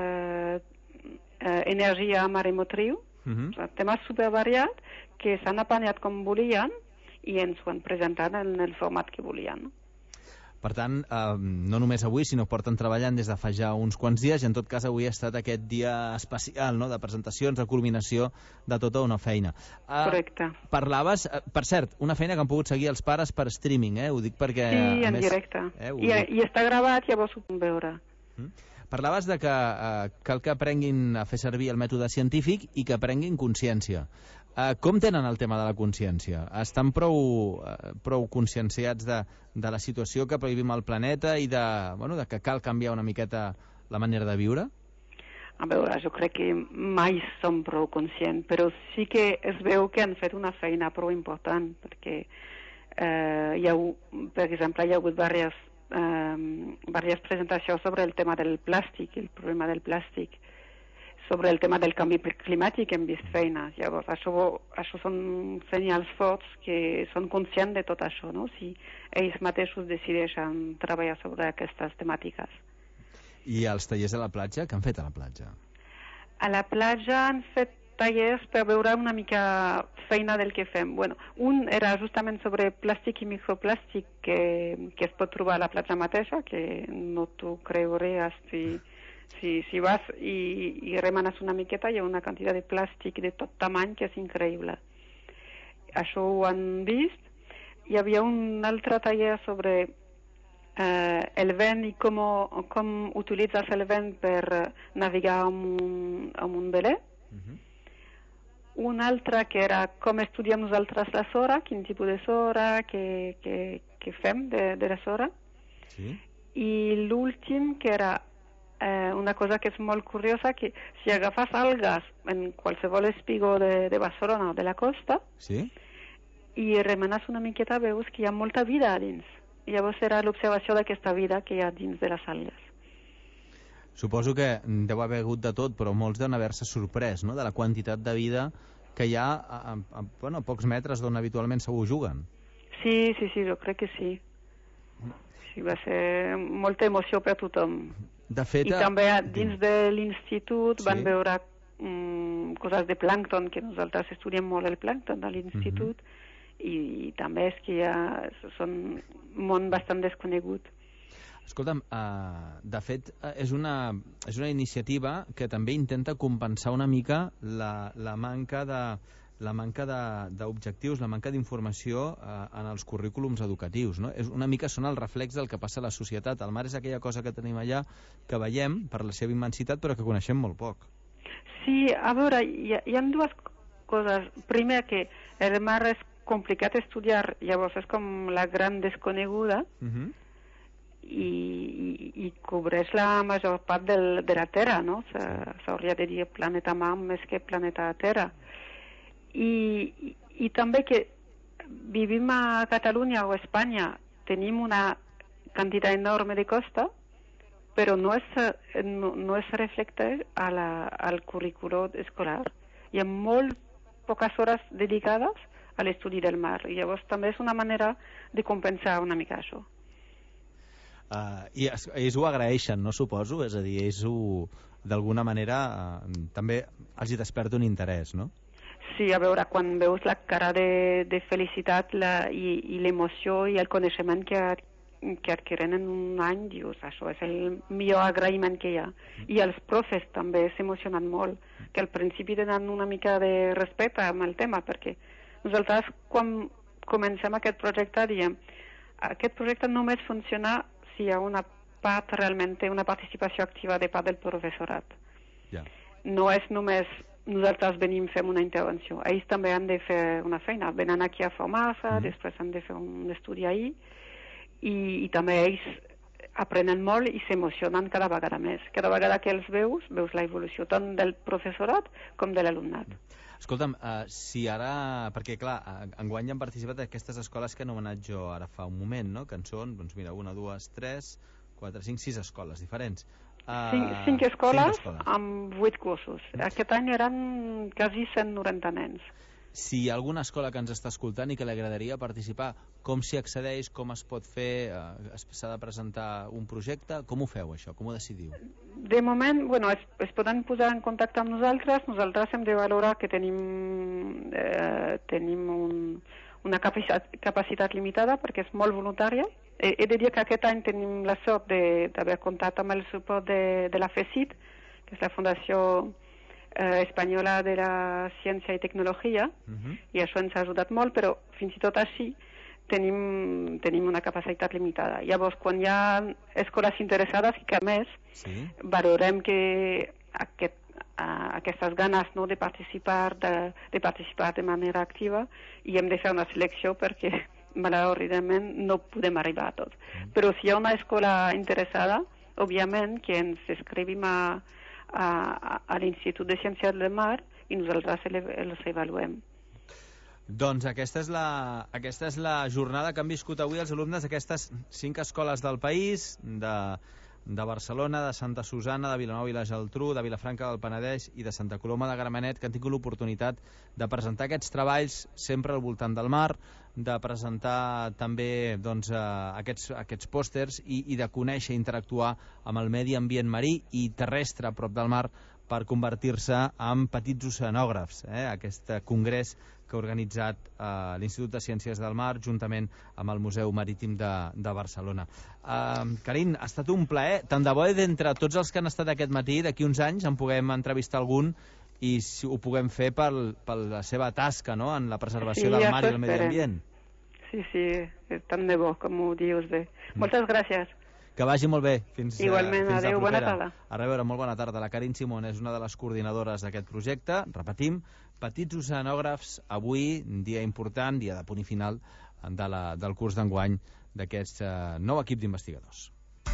energia maremotriu? Temes supervariats que s'han apanyat com volien i ens ho han presentat en el format que volien. Per tant, no només avui, sinó porten treballant des de fa ja uns quants dies, i en tot cas avui ha estat aquest dia especial, no?, de presentacions, de culminació de tota una feina. Correcte. Parlaves, per cert, una feina que han pogut seguir els pares per streaming, ho dic perquè... Sí, en directe. I està gravat, llavors ho puc veure. Parlaves de que cal que aprenguin a fer servir el mètode científic i que aprenguin consciència. Com tenen el tema de la consciència? Estan prou conscienciats de la situació que vivim al planeta i de que cal canviar una miqueta la manera de viure? A veure, jo crec que mai som prou conscients, però sí que es veu que han fet una feina prou important, perquè per exemple, hi ha hagut diverses presentacions sobre el tema del plàstic, el problema del plàstic, sobre el tema del canvi climàtic hem vist feines. Llavors, això són senyals forts que són conscients de tot això, no? Si ells mateixos decideixen treballar sobre aquestes temàtiques. I els tallers a la platja? Què han fet a la platja? A la platja han fet tallers per veure una mica feina del que fem. Bueno, un era justament sobre plàstic i microplàstic que es pot trobar a la platja mateixa, que no t'ho creuràs si vas i remenes una miqueta, hi ha una quantitat de plàstic de tot tamany que és increïble. Això ho han vist. Hi havia un altre taller sobre el vent i com utilitzes el vent per navegar amb un velè. Un altre que era com estudiem nosaltres la sora, quin tipus de sora, que fem de la sora. Sí. I l'últim que era una cosa que és molt curiosa, que si agafes algues en qualsevol espigó de Barcelona o de la costa, sí, i remenes una miqueta, veus que hi ha molta vida a dins. I llavors era l'observació d'aquesta vida que hi ha dins de les algues. Suposo que deu haver hagut de tot, però molts deuen haver-se sorprès, no?, de la quantitat de vida que hi ha a pocs metres d'on habitualment segur juguen. Sí, jo crec que sí. Sí, va ser molta emoció per tothom. De fet, I també dins de l'institut van veure coses de plàncton, que nosaltres estudiem molt el plàncton a l'institut, i també és que són un món bastant desconegut. Escolta'm, de fet, és una iniciativa que també intenta compensar una mica la manca d'objectius, la manca d'informació en els currículums educatius, no? És una mica són el reflex del que passa a la societat. El mar és aquella cosa que tenim allà, que veiem per la seva immensitat, però que coneixem molt poc. Sí, a veure, hi ha dues coses. Primer, que el mar és complicat estudiar, llavors és com la gran desconeguda, i cobreix la major part de la Terra, no? S'hauria de dir planeta Mar més que planeta Terra. I també que vivim a Catalunya o a Espanya, tenim una quantitat enorme de costa, però no es reflecta al currículum escolar. Hi ha molt poques hores dedicades a l'estudi del mar, i llavors també és una manera de compensar una mica això. I ells ho agraeixen, no, suposo? És a dir, ells d'alguna manera també els hi desperta un interès, no? Sí, a veure, quan veus la cara de felicitat i l'emoció i el coneixement que adquiren en un any, dius, això és el millor agraïment que hi ha. I els profes també s'emocionen molt, que al principi tenen una mica de respecte amb el tema, perquè nosaltres, quan comencem aquest projecte, diem, aquest projecte només funciona si hi ha una part realment, una participació activa de part del professorat. No és només nosaltres venim, fem una intervenció. Ells també han de fer una feina. Venen aquí a formar-se, després han de fer un estudi ahir, i també ells aprenen molt i s'emocionen cada vegada més. Cada vegada que els veus la evolució tant del professorat com de l'alumnat. Escolta'm, si ara... Perquè, clar, enguany han participat aquestes escoles que he anomenat jo ara fa un moment, no?, que en són, doncs mira, 1, 2, 3, 4, 5, 6 escoles diferents. 5 escoles amb 8 cursos. Aquest any eren quasi 190 nens. Si hi ha alguna escola que ens està escoltant i que li agradaria participar, com s'hi accedeix, com es pot fer, s'ha de presentar un projecte, com ho feu això, com ho decidiu? De moment, bueno, es poden posar en contacte amb nosaltres. Nosaltres hem de valorar que tenim una capacitat limitada perquè és molt voluntària. He de dir que aquest any tenim la sort d'haver comptat amb el suport de la FECIT, que és la Fundació Espanyola de la Ciència i Tecnologia, i això ens ha ajudat molt, però fins i tot així tenim una capacitat limitada. Llavors, quan hi ha escoles interessades, i que a més valorem que aquestes ganes, no, de participar de manera activa, i hem de fer una selecció perquè malauradament no podem arribar a tot. Però si hi ha una escola interessada, òbviament que ens escrivim a l'Institut de Ciències del Mar i nosaltres els avaluem. Doncs aquesta és la jornada que han viscut avui els alumnes d'aquestes 5 escoles del país, de Barcelona, de Santa Susana, de Vilanova i la Geltrú, de Vilafranca del Penedès i de Santa Coloma de Gramenet, que han tingut l'oportunitat de presentar aquests treballs sempre al voltant del mar, de presentar també doncs, aquests pòsters i de conèixer i interactuar amb el medi ambient marí i terrestre a prop del mar per convertir-se en petits oceanògrafs. Aquest congrés que ha organitzat l'Institut de Ciències del Mar juntament amb el Museu Marítim de Barcelona. Karin, ha estat un plaer. Tant de bo d'entre tots els que han estat aquest matí, d'aquí uns anys en puguem entrevistar algun i ho puguem fer per la seva tasca, no?, en la preservació del mar i el medi ambient. Sí, tant de bo, com ho dius bé. Moltes gràcies. Que vagi molt bé. Fins Igualment, fins adéu, bona tarda. A reveure, molt bona tarda. La Karin Simón és una de les coordinadores d'aquest projecte. Repetim, petits oceanògrafs, avui, dia important, dia de punt i final del curs d'enguany d'aquest nou equip d'investigadors.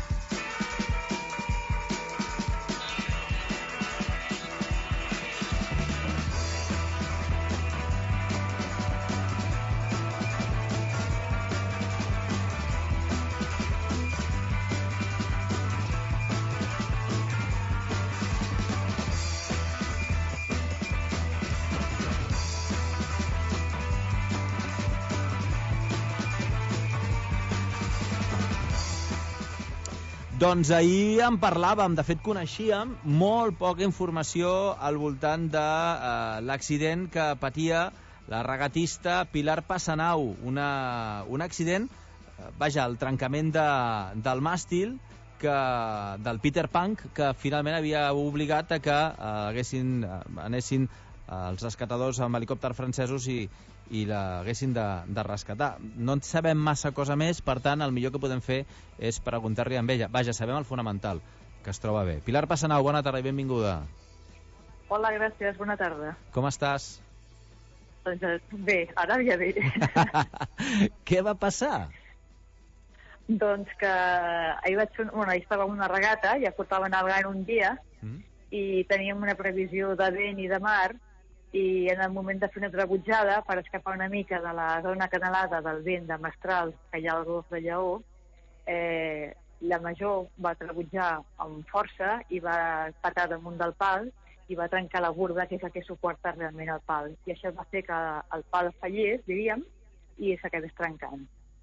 Doncs ahir en parlàvem, de fet coneixíem molt poca informació al voltant de l'accident que patia la regatista Pilar Passanau, un accident, el trencament del màstil del Peter Punk, que finalment havia obligat a que anessin els rescatadors amb helicòpters francesos i l'haguessin de rescatar. No en sabem massa cosa més, per tant, el millor que podem fer és preguntar-li amb ella. Vaja, sabem el fonamental, que es troba bé. Pilar Passanau, bona tarda i benvinguda. Hola, gràcies, bona tarda. Com estàs? Doncs bé, ara ja bé. Què va passar? Doncs que ahir estava en una regata, ja portava navegant un dia, i teníem una previsió de vent i de mar, i en el moment de fer una trebutjada per escapar una mica de la zona canalada del vent de Mestral, que hi ha al Golf de Lleó, la Major va trebutjar amb força i va patar damunt del pal i va trencar la burda, que és la que suporta realment el pal. I això va fer que el pal fallés, diríem, i s'acabés trencant.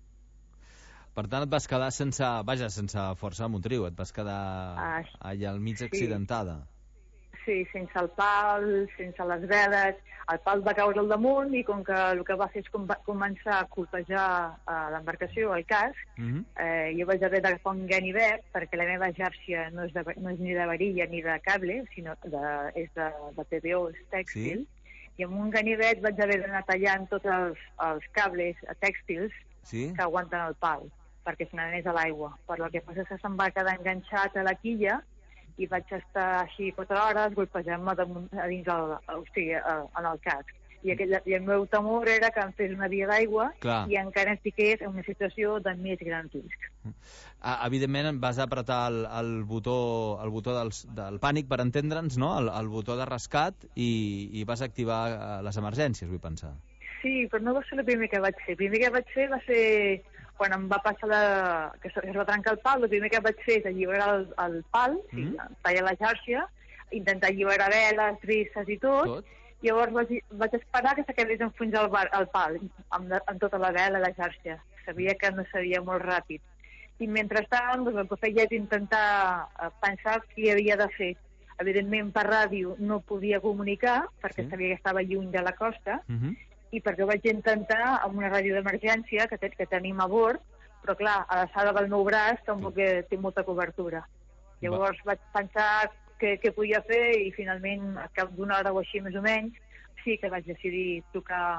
Per tant, et vas quedar sense força motriu, et vas quedar allà al mig accidentada. Sí, sense el pal, sense les veles. El pal va caure al damunt i com que el que va fer és començar a colpejar l'embarcació, el casc, jo vaig haver d'agafar un ganivet perquè la meva xarxa no és ni de varilla ni de cable, sinó és de TBO, és tèxtil, i amb un ganivet vaig haver d'anar tallant tots els cables tèxtils que aguanten el pal perquè se n'anés a l'aigua. Però el que passa és que se'm va quedar enganxat a la quilla i vaig estar així 4 hores golpejant-me en el casc. I el meu temor era que em fes una via d'aigua i encara estigués en una situació de més gran risc. Evidentment vas apretar el botó del pànic, per entendre'ns, no? El botó de rescat i vas activar les emergències, vull pensar. Sí, però no va ser el primer que vaig fer. El primer que vaig fer va ser quan em va passar que es va trencar el pal. El primer que vaig fer és alliberar el pal, tallar la xarxa, intentar alliberar veles, trisses i tot. Llavors vaig esperar que s'acabés d'enfonsar el pal amb tota la vela i la xarxa. Sabia que no seria molt ràpid. I mentrestant, el que feia és intentar pensar què havia de fer. Evidentment, per ràdio no podia comunicar, perquè sabia que estava lluny de la costa, i perquè ho vaig intentar amb una ràdio d'emergència que tenim a bord, però clar, a l'alçada del meu braç tampoc té molta cobertura. Llavors vaig pensar què podia fer i finalment, al cap d'una hora o així més o menys, sí que vaig decidir tocar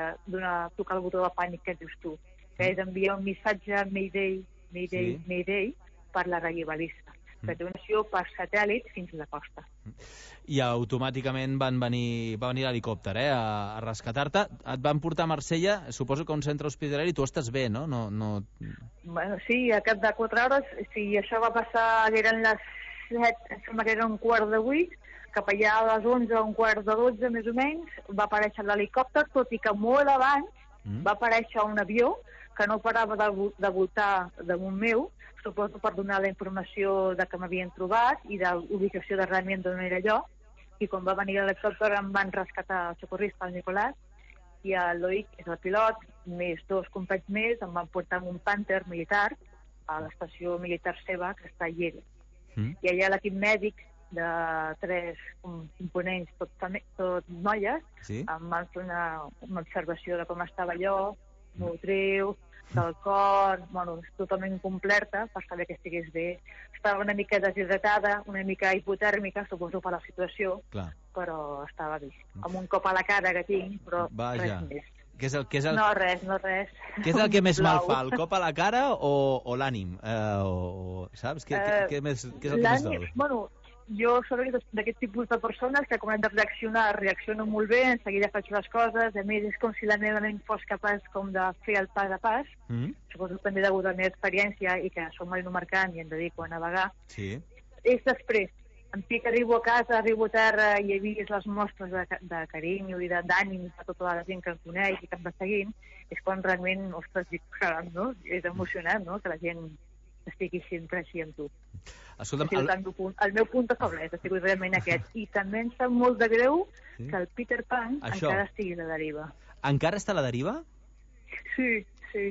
el botó de pànic que dius tu, que és enviar un missatge Mayday, Mayday, Mayday per la ràdio balista, que té una acció per satèl·lit fins a la costa. I automàticament va venir l'helicòpter a rescatar-te. Et van portar a Marsella, suposo que a un centre hospitalari, tu estàs bé, no? Bueno, sí, a cap de 4 hores, sí, això va passar, eren les 7, sembla que era 7:15, cap allà a les 11, 11:45, més o menys, va aparèixer l'helicòpter, tot i que molt abans va aparèixer un avió que no parava de voltar damunt meu, suposo per donar la informació de que m'havien trobat i de l'ubicació de realment d'on era jo, i quan va venir l'helicòpter em van rescatar el socorrista, el Nicolàs, i el Loic, que és el pilot, més 2 companys més, em van portar amb un Panther militar a l'estació militar seva, que està a Lleida. I allà l'equip mèdic de 3 components, tot noies, em van fer una observació de com estava allò, motriu, del cor, bueno, totalment completa per saber que estigués bé. Estava una mica deshidratada, una mica hipotèrmica, suposo per la situació, però estava bé. Amb un cop a la cara que tinc, però res més. No, res. Què és el que més mal fa, el cop a la cara o l'ànim? Saps? Què és el que més dol? Bueno, jo soc d'aquest tipus de persones que quan hem de reacciono molt bé, en seguida faig les coses, a més és com si la meva ment fos capaç com de fer el pas a pas, suposo que també degut a la meva experiència i que som marinomercant i em dedico a navegar. Sí. És després, en fi que arribo a casa, arribo a terra i he vist les mostres de carinyo i d'ànim de tota la gent que em coneix i que em va seguint, és quan realment, ostres, dic, caram, no? És emocionant, no?, que la gent estigui sempre així amb tu. Escolta'm, el meu punt de feblesa ha sigut realment aquest. I també em sap molt de greu que el Peter Pan encara estigui a la deriva. Encara està a la deriva? Sí.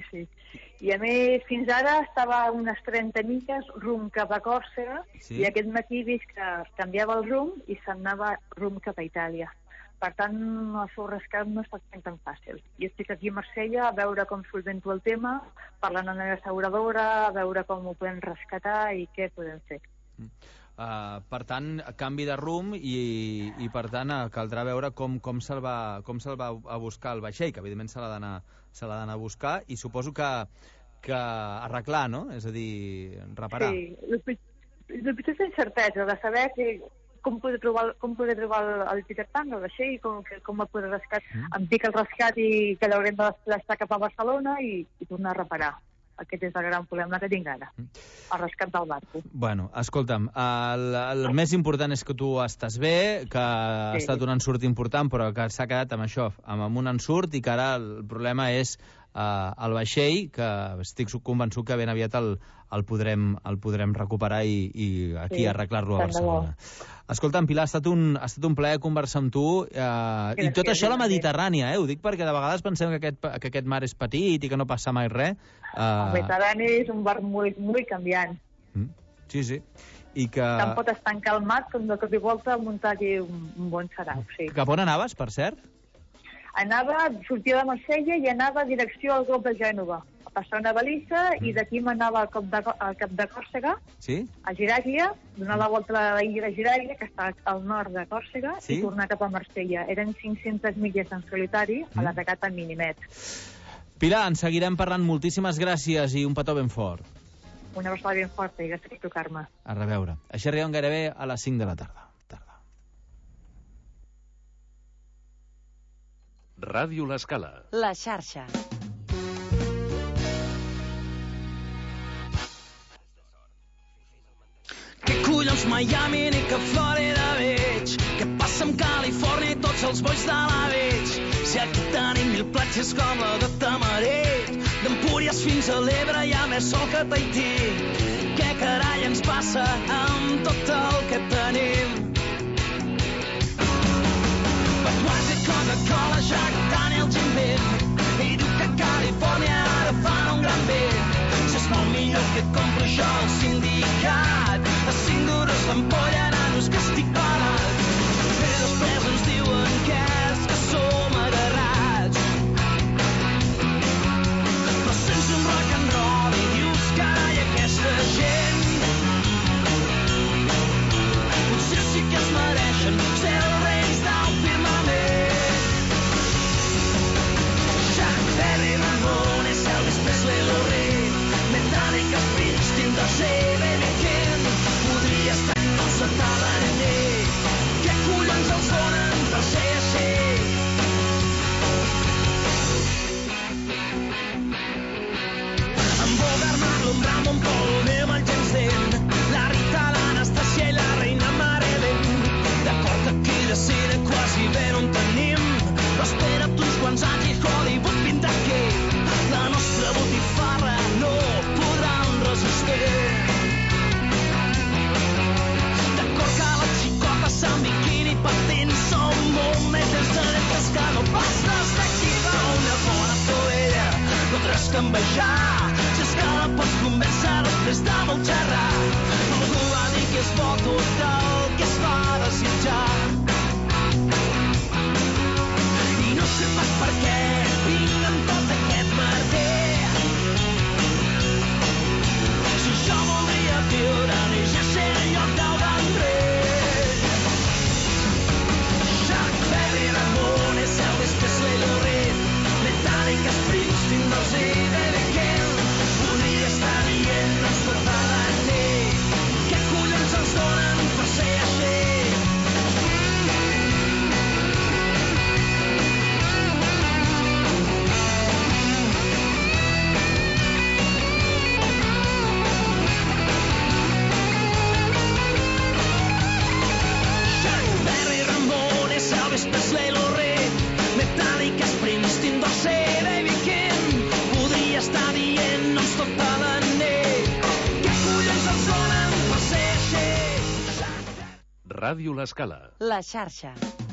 I a més, fins ara estava a unes 30 milles rumb cap a Còrsega i aquest matí he vist que canviava el rumb i se'n anava rumb cap a Itàlia. Per tant, el seu rescat no està sent tan fàcil. Jo estic aquí a Marsella a veure com solvento el tema, parlant amb la meva asseguradora, a veure com ho podem rescatar i què podem fer. Per tant, canvi de rumb i per tant, caldrà veure com se'l va a buscar el vaixell, que evidentment se l'ha d'anar a buscar i suposo que arreglar, no? És a dir, reparar. Sí, el pitjor és l'incertesa de saber com poder trobar el Peter Pan, el vaixell, com el poder rescatar. Em dic el rescat i que l'haurem de desplaçar cap a Barcelona i tornar a reparar. Aquest és el gran problema que tinc ara, el rescat del barco. Bueno, escolta'm, el més important és que tu estàs bé, que ha estat un ensurt important, però que s'ha quedat amb això, amb un ensurt, i que ara el problema és el vaixell, que estic convençut que ben aviat el podrem recuperar i aquí arreglar-lo a Barcelona. Escolta'm, Pilar, ha estat un plaer conversar amb tu, i tot això a la Mediterrània, ho dic perquè de vegades pensem que aquest mar és petit i que no passa mai res. El Mediterrani és un bar molt, molt canviant. Sí. I que... Tant pot estar calmat com de cop i volta muntar aquí un bon sarau, sí. Cap on anaves, per cert? Sortia de Marsella i anava a direcció al Golf de Gènova, a passar una balissa i d'aquí m'anava al cap de Còrsega, a Giràglia, donar la volta a l'illa de Giràglia, que està al nord de Còrsega, i tornar cap a Marsella. Eren 500 milles en solitari a la regata Minimet. Pilar, en seguirem parlant. Moltíssimes gràcies i un petó ben fort. Una abraçada ben forta i gràcies per trucar-me. A reveure. Així arribem gairebé a les 5 de la tarda. Ràdio L'Escala. La xarxa. Que collons Miami ni que Florida veig, que passa amb Califòrnia i tots els bois de la veig. Si aquí tenim 1000 platges com la de Tamarell, d'Empúries fins a l'Ebre hi ha més sol que Tahití. Què carai ens passa amb tot el que tenim? Budweiser, Coca-Cola, Jack Daniels, Jim Beam, i diu que a Califòrnia ara fan un gran bé. Si és molt millor que compro jo al sindicat, a 5 duros l'ampolla, nanos, que estic parat. I després ens diuen que és que som agarrats. Però sense un rock and roll i dius, carai, aquesta gent potser sí que es mereixen ser els reis del firmament. Chuck Berry, Ramones, Elvis Presley, Lou Reed, Metallica, Springsteen, Dose, Baby King. Podria estar en el Santana Nené. Què collons els donen per ser així? En Bogart, Marlon Brando, en Paul Newman, el James Dean, la Rita, l'Anastasia i la reina Marilyn. D'acord, aquí de cine quasi bé no en tenim, però espera't uns quants anys i Hollywood vindrà aquí. La nostra botifarra no podran resistir. D'acord que les xicotes amb biquini patins són molt més excelentes que no pas les d'aquí. Una bona toella no tens que envejar, si és que la pots convèncer després de molt xerrar. Algú va dir que és bo tot el que es fa desitjar, i no sé pas per què vinc amb tot aquest merder. Si jo voldria viure ni ja ser el lloc del Vendrell. Chuck Berry, Ramones, Elvis Presley, Lou Reed, Ràdio L'Escala. La xarxa.